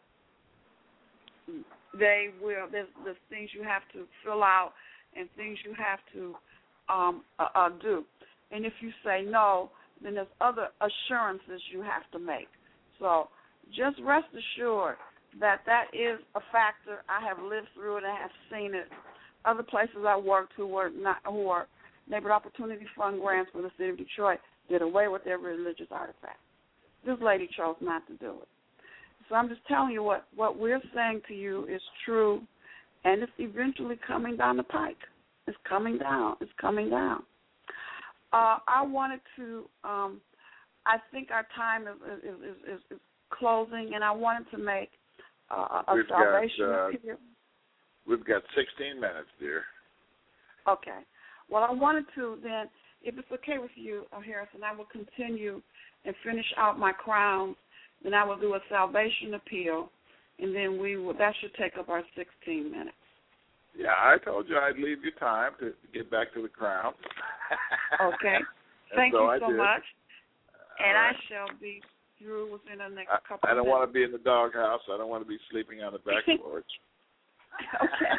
They will. There's things you have to fill out and things you have to do. And if you say no, then there's other assurances you have to make. So just rest assured that is a factor. I have lived through it and have seen it. Other places I worked who were Neighborhood Opportunity Fund grants for the city of Detroit did away with their religious artifacts. This lady chose not to do it. So I'm just telling you what we're saying to you is true, and it's eventually coming down the pike. It's coming down. It's coming down. I wanted to, I think our time is closing, and I wanted to make a salvation appeal. We've got 16 minutes, dear. Okay. Well, I wanted to then, if it's okay with you, Harrison, I will continue and finish out my crowns. Then I will do a salvation appeal, and then that should take up our 16 minutes. Yeah, I told you I'd leave you time to get back to the crown. Okay. Thank you so much. And right. I shall be through within the next couple of minutes. I don't want to be in the doghouse. I don't want to be sleeping on the back porch. Okay.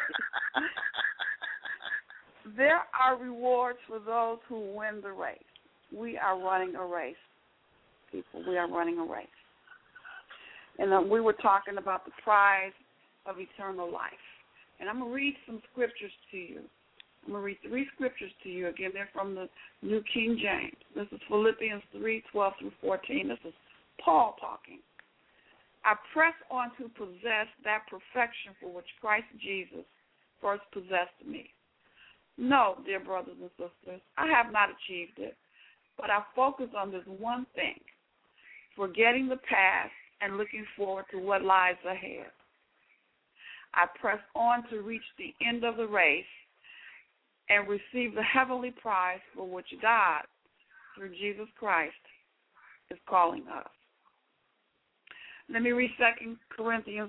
There are rewards for those who win the race. We are running a race, people. We are running a race. And we were talking about the prize of eternal life. And I'm going to read some scriptures to you. I'm going to read 3 scriptures to you. Again, they're from the New King James. This is Philippians 3:12-14. This is Paul talking. I press on to possess that perfection for which Christ Jesus first possessed me. No, dear brothers and sisters, I have not achieved it, but I focus on this one thing, forgetting the past and looking forward to what lies ahead. I press on to reach the end of the race and receive the heavenly prize for which God, through Jesus Christ, is calling us. Let me read 2 Corinthians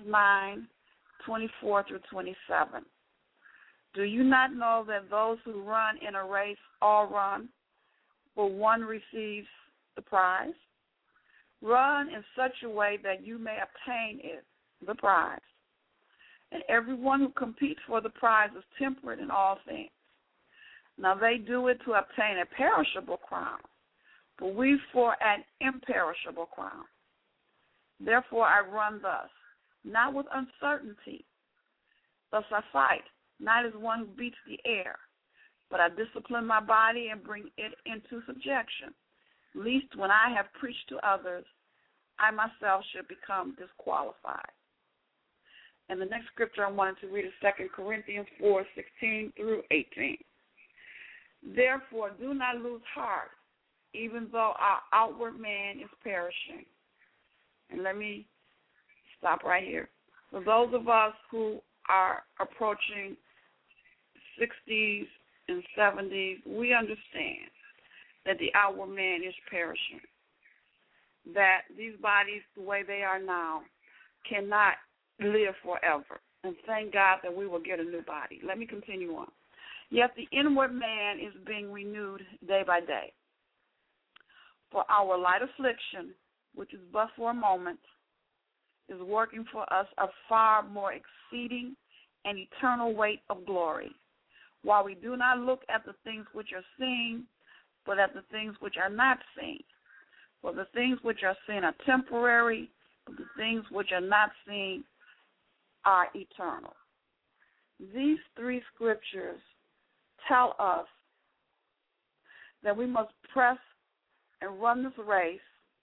9:24-27. Do you not know that those who run in a race all run, but one receives the prize? Run in such a way that you may obtain it, the prize. And everyone who competes for the prize is temperate in all things. Now they do it to obtain a perishable crown, but we for an imperishable crown. Therefore I run thus, not with uncertainty. Thus I fight, not as one who beats the air, but I discipline my body and bring it into subjection, lest when I have preached to others, I myself should become disqualified. And the next scripture I wanted to read is 2 Corinthians 4:16-18. Therefore, do not lose heart, even though our outward man is perishing. And let me stop right here. For those of us who are approaching 60s and 70s, we understand that the outward man is perishing, that these bodies, the way they are now, cannot live forever. And thank God that we will get a new body. Let me continue on. Yet the inward man is being renewed day by day. For our light affliction, which is but for a moment, is working for us a far more exceeding and eternal weight of glory, while we do not look at the things which are seen, but at the things which are not seen. For the things which are seen are temporary, but the things which are not seen are eternal. These three scriptures tell us that we must press and run this race,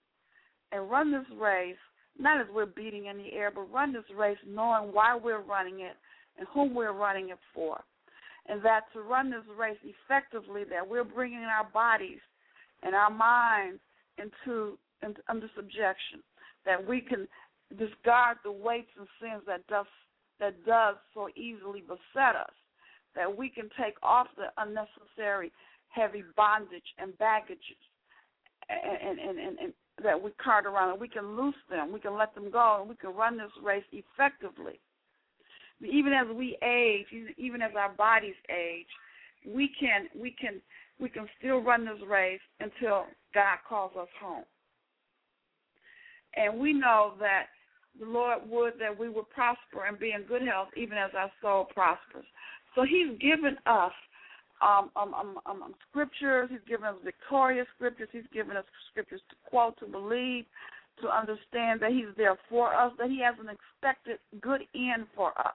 not as we're beating in the air, but run this race knowing why we're running it and whom we're running it for. And that to run this race effectively, that we're bringing our bodies and our minds under subjection, that we can discard the weights and sins that does so easily beset us, that we can take off the unnecessary heavy bondage and baggages and that we cart around, and we can loose them, we can let them go, and we can run this race effectively. Even as we age, even as our bodies age, we can still run this race until God calls us home. And we know that the Lord would that we would prosper and be in good health, even as our soul prospers. So He's given us scriptures. He's given us victorious scriptures. He's given us scriptures to quote, to believe, to understand that He's there for us, that He has an expected good end for us.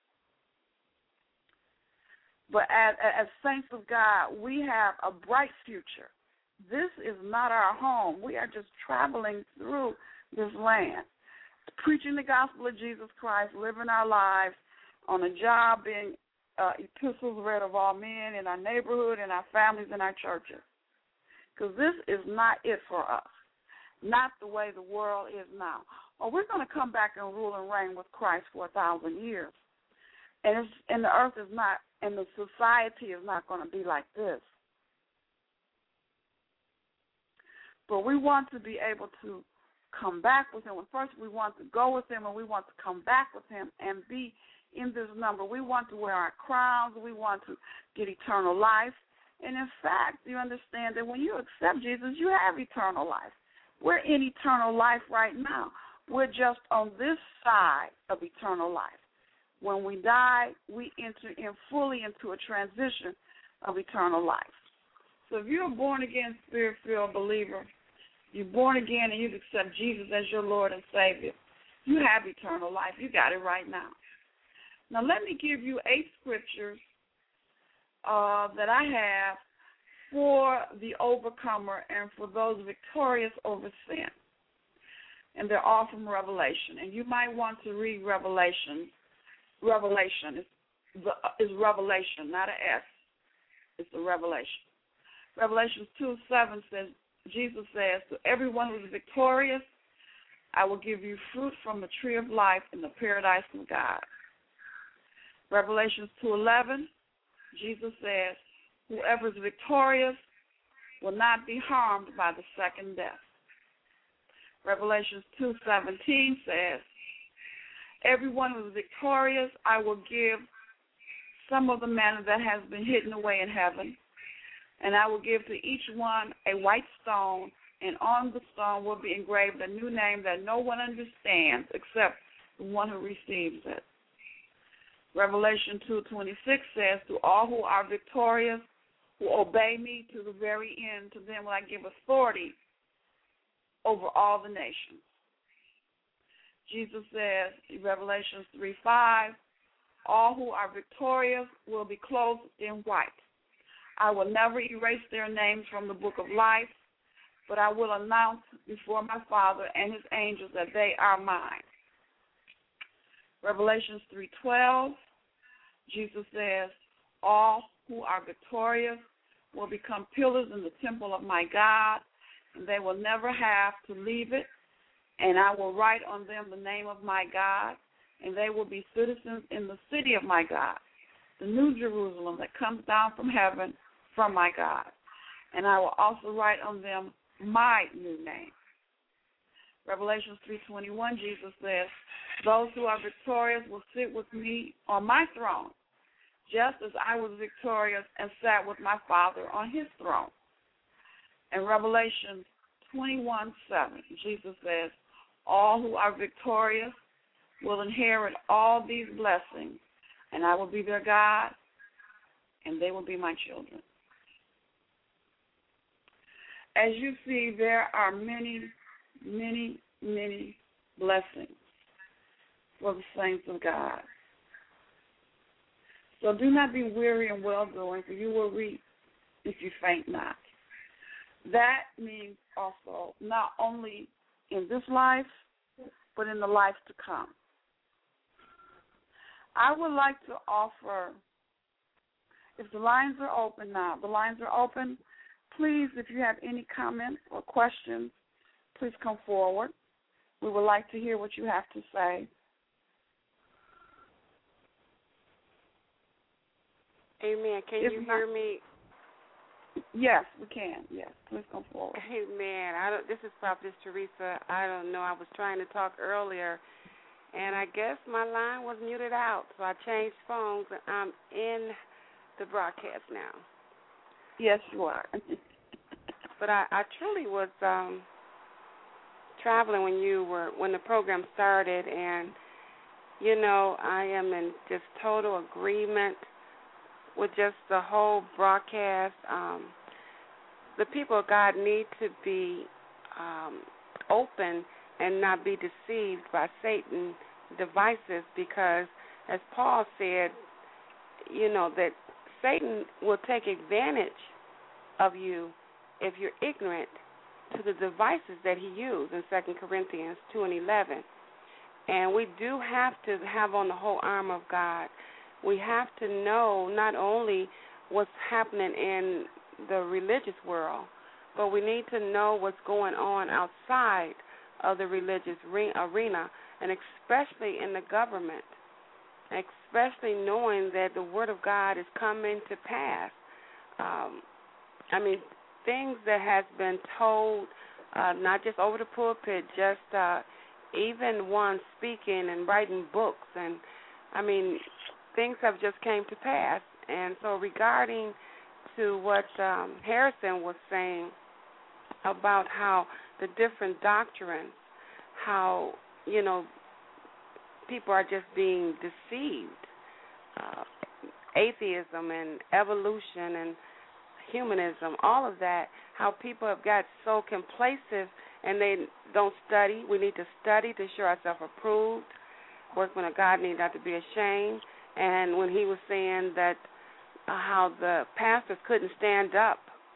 But as saints of God, we have a bright future. This is not our home. We are just traveling through this land, preaching the gospel of Jesus Christ, living our lives on a job, being epistles read of all men in our neighborhood, in our families, in our churches. Because this is not it for us, not the way the world is now. Or we're going to come back and rule and reign with Christ for 1,000 years. And the earth is not, and the society is not going to be like this. But we want to be able to come back with Him. First, we want to go with Him, and we want to come back with Him and be in this number. We want to wear our crowns. We want to get eternal life. And in fact, you understand that when you accept Jesus, you have eternal life. We're in eternal life right now. We're just on this side of eternal life. When we die, we enter in fully into a transition of eternal life. So if you're a born-again, Spirit-filled believer, you're born again and you accept Jesus as your Lord and Savior, you have eternal life. You got it right now. Now let me give you 8 scriptures that I have for the overcomer and for those victorious over sin. And they're all from Revelation. And you might want to read Revelation. Revelation is Revelation, not an S. It's a Revelation. Revelation 2:7 says, Jesus says, to everyone who is victorious, I will give you fruit from the tree of life in the paradise of God. Revelation 2:11, Jesus says, whoever is victorious will not be harmed by the second death. Revelation 2:17 says, everyone who is victorious, I will give some of the manna that has been hidden away in heaven, and I will give to each one a white stone, and on the stone will be engraved a new name that no one understands except the one who receives it. Revelation 2:26 says, to all who are victorious, who obey me to the very end, to them will I give authority over all the nations. Jesus says in Revelation 3:5, all who are victorious will be clothed in white. I will never erase their names from the book of life, but I will announce before my Father and His angels that they are mine. Revelation 3:12, Jesus says, all who are victorious will become pillars in the temple of my God, and they will never have to leave it. And I will write on them the name of my God, and they will be citizens in the city of my God, the new Jerusalem that comes down from heaven from my God. And I will also write on them my new name. Revelation 3:21, Jesus says, those who are victorious will sit with me on my throne, just as I was victorious and sat with my Father on His throne. And Revelation 21:7, Jesus says, all who are victorious will inherit all these blessings, and I will be their God, and they will be my children. As you see, there are many, many, many blessings for the saints of God. So do not be weary in well-doing, for you will reap if you faint not. That means also not only in this life, but in the life to come. I would like to offer, if the lines are open now, the lines are open. Please, if you have any comments or questions, please come forward. We would like to hear what you have to say. Amen. Can you hear me? Yes, we can. Yes, please come forward. Amen. This is Prophetess Teresa. I don't know. I was trying to talk earlier, and I guess my line was muted out, so I changed phones, and I'm in the broadcast now. Yes, you are. But I truly was traveling when the program started, and you know, I am in just total agreement with just the whole broadcast. The people of God need to be open and not be deceived by Satan's devices, because, as Paul said, you know, that Satan will take advantage of you if you're ignorant to the devices that he used in 2 Corinthians 2:11. And we do have to have on the whole armor of God. We have to know not only what's happening in the religious world, but we need to know what's going on outside of the religious arena, and especially in the government, especially knowing that the Word of God is coming to pass. I mean, things that has been told, not just over the pulpit, just even one speaking and writing books, and I mean, things have just came to pass. And so regarding to what Harrison was saying about how the different doctrines, how, you know, people are just being deceived, atheism and evolution and humanism, all of that, how people have got so complacent and they don't study. We need to study to show ourselves approved. Workmen of God need not to be ashamed. And when he was saying that how the pastors couldn't stand up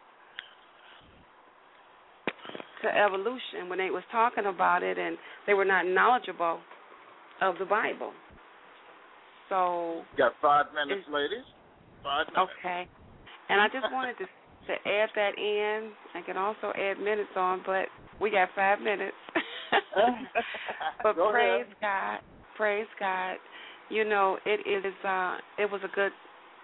to evolution when they was talking about it, and they were not knowledgeable of the Bible. So got 5 minutes, ladies. 5 minutes. Okay. And I just wanted to add that in. I can also add minutes on, but we got 5 minutes. But Go praise ahead. God. Praise God. You know, it was a good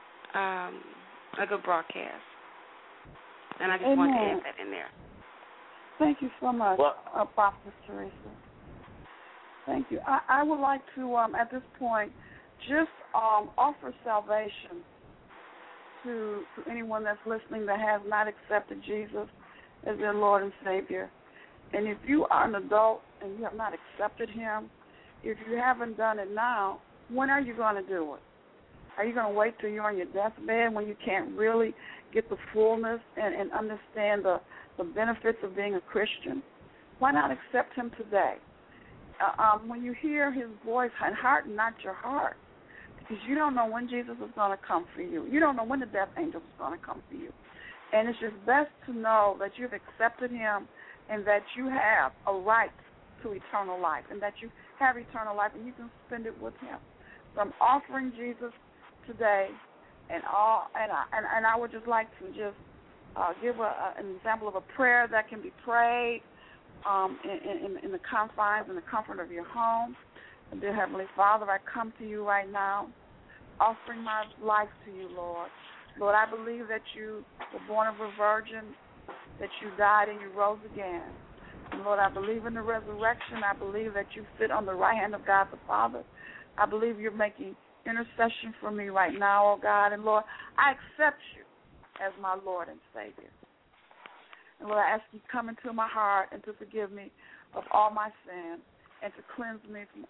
broadcast. And I just wanted to add that in there. Thank you so much, Prophetess Teresa. Thank you. I would like to, at this point, just offer salvation to anyone that's listening that has not accepted Jesus as their Lord and Savior. And if you are an adult and you have not accepted him, if you haven't done it now, when are you going to do it? Are you going to wait till you're on your deathbed when you can't really get the fullness and understand the benefits of being a Christian? Why not accept him today? When you hear his voice, and harden not your heart, because you don't know when Jesus is going to come for you. You don't know when the death angel is going to come for you. And it's just best to know that you've accepted him and that you have a right to eternal life and that you have eternal life and you can spend it with him. So I'm offering Jesus today, and I would just like to just give an example of a prayer that can be prayed in the confines and the comfort of your home. And dear Heavenly Father, I come to you right now, offering my life to you, Lord. Lord, I believe that you were born of a virgin, that you died and you rose again. And Lord, I believe in the resurrection. I believe that you sit on the right hand of God the Father. I believe you're making intercession for me right now, oh God. And Lord, I accept you as my Lord and Savior. And Lord, I ask you to come into my heart and to forgive me of all my sins and to cleanse me from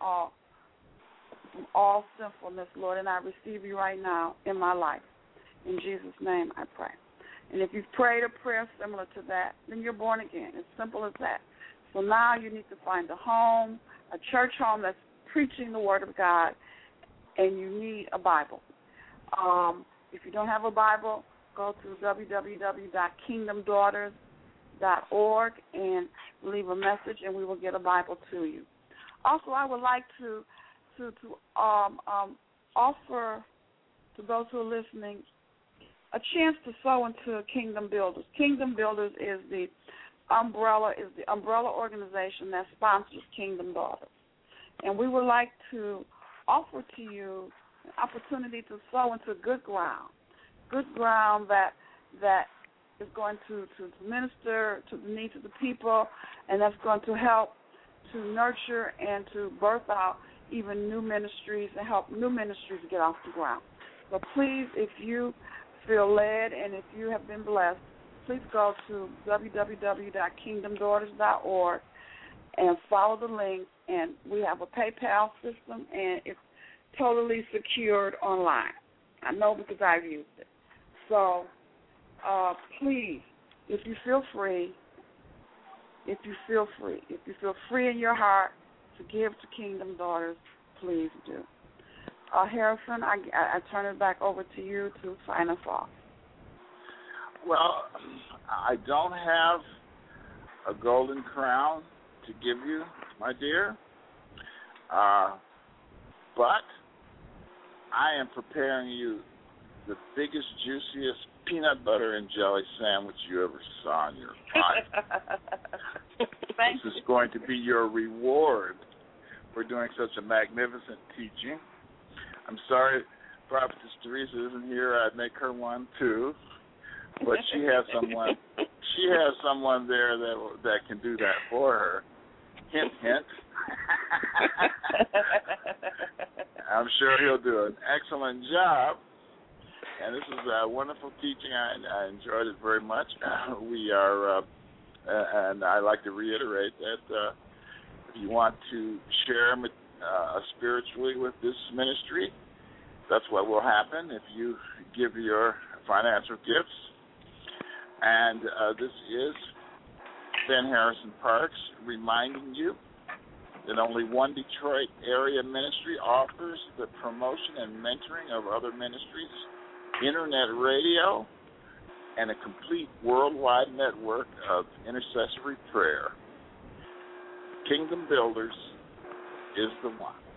all sinfulness, Lord. And I receive you right now in my life. In Jesus' name I pray. And if you've prayed a prayer similar to that, then you're born again. It's simple as that. So now you need to find a home, a church home that's preaching the Word of God, and you need a Bible. If you don't have a Bible, go to www.kingdomdaughters.org and leave a message, and we will get a Bible to you. Also, I would like to offer to those who are listening a chance to sow into Kingdom Builders. Kingdom Builders is the umbrella organization that sponsors Kingdom Daughters, and we would like to offer to you an opportunity to sow into good ground that is going to minister to the needs of the people, and that's going to help to nurture and to birth out even new ministries and help new ministries get off the ground. So please, if you feel led and if you have been blessed, please go to www.kingdomdaughters.org and follow the link. And we have a PayPal system, and it's totally secured online. I know because I've used it. So please, if you feel free in your heart to give to Kingdom Daughters, please do. Harrison, I turn it back over to you to sign us off. Well, I don't have a golden crown to give you, my dear, but I am preparing you the biggest, juiciest peanut butter and jelly sandwich you ever saw in your life. This is going to be your reward for doing such a magnificent teaching. I'm sorry Prophetess Teresa isn't here. I'd make her one too, but she has someone. She has someone there that can do that for her. Hint, hint. I'm sure he'll do an excellent job. And this is a wonderful teaching. I enjoyed it very much. We are, and I like to reiterate that if you want to share spiritually with this ministry, that's what will happen if you give your financial gifts. And this is Ben Harrison Parks reminding you that only one Detroit area ministry offers the promotion and mentoring of other ministries, internet radio, and a complete worldwide network of intercessory prayer. Kingdom Builders is the one.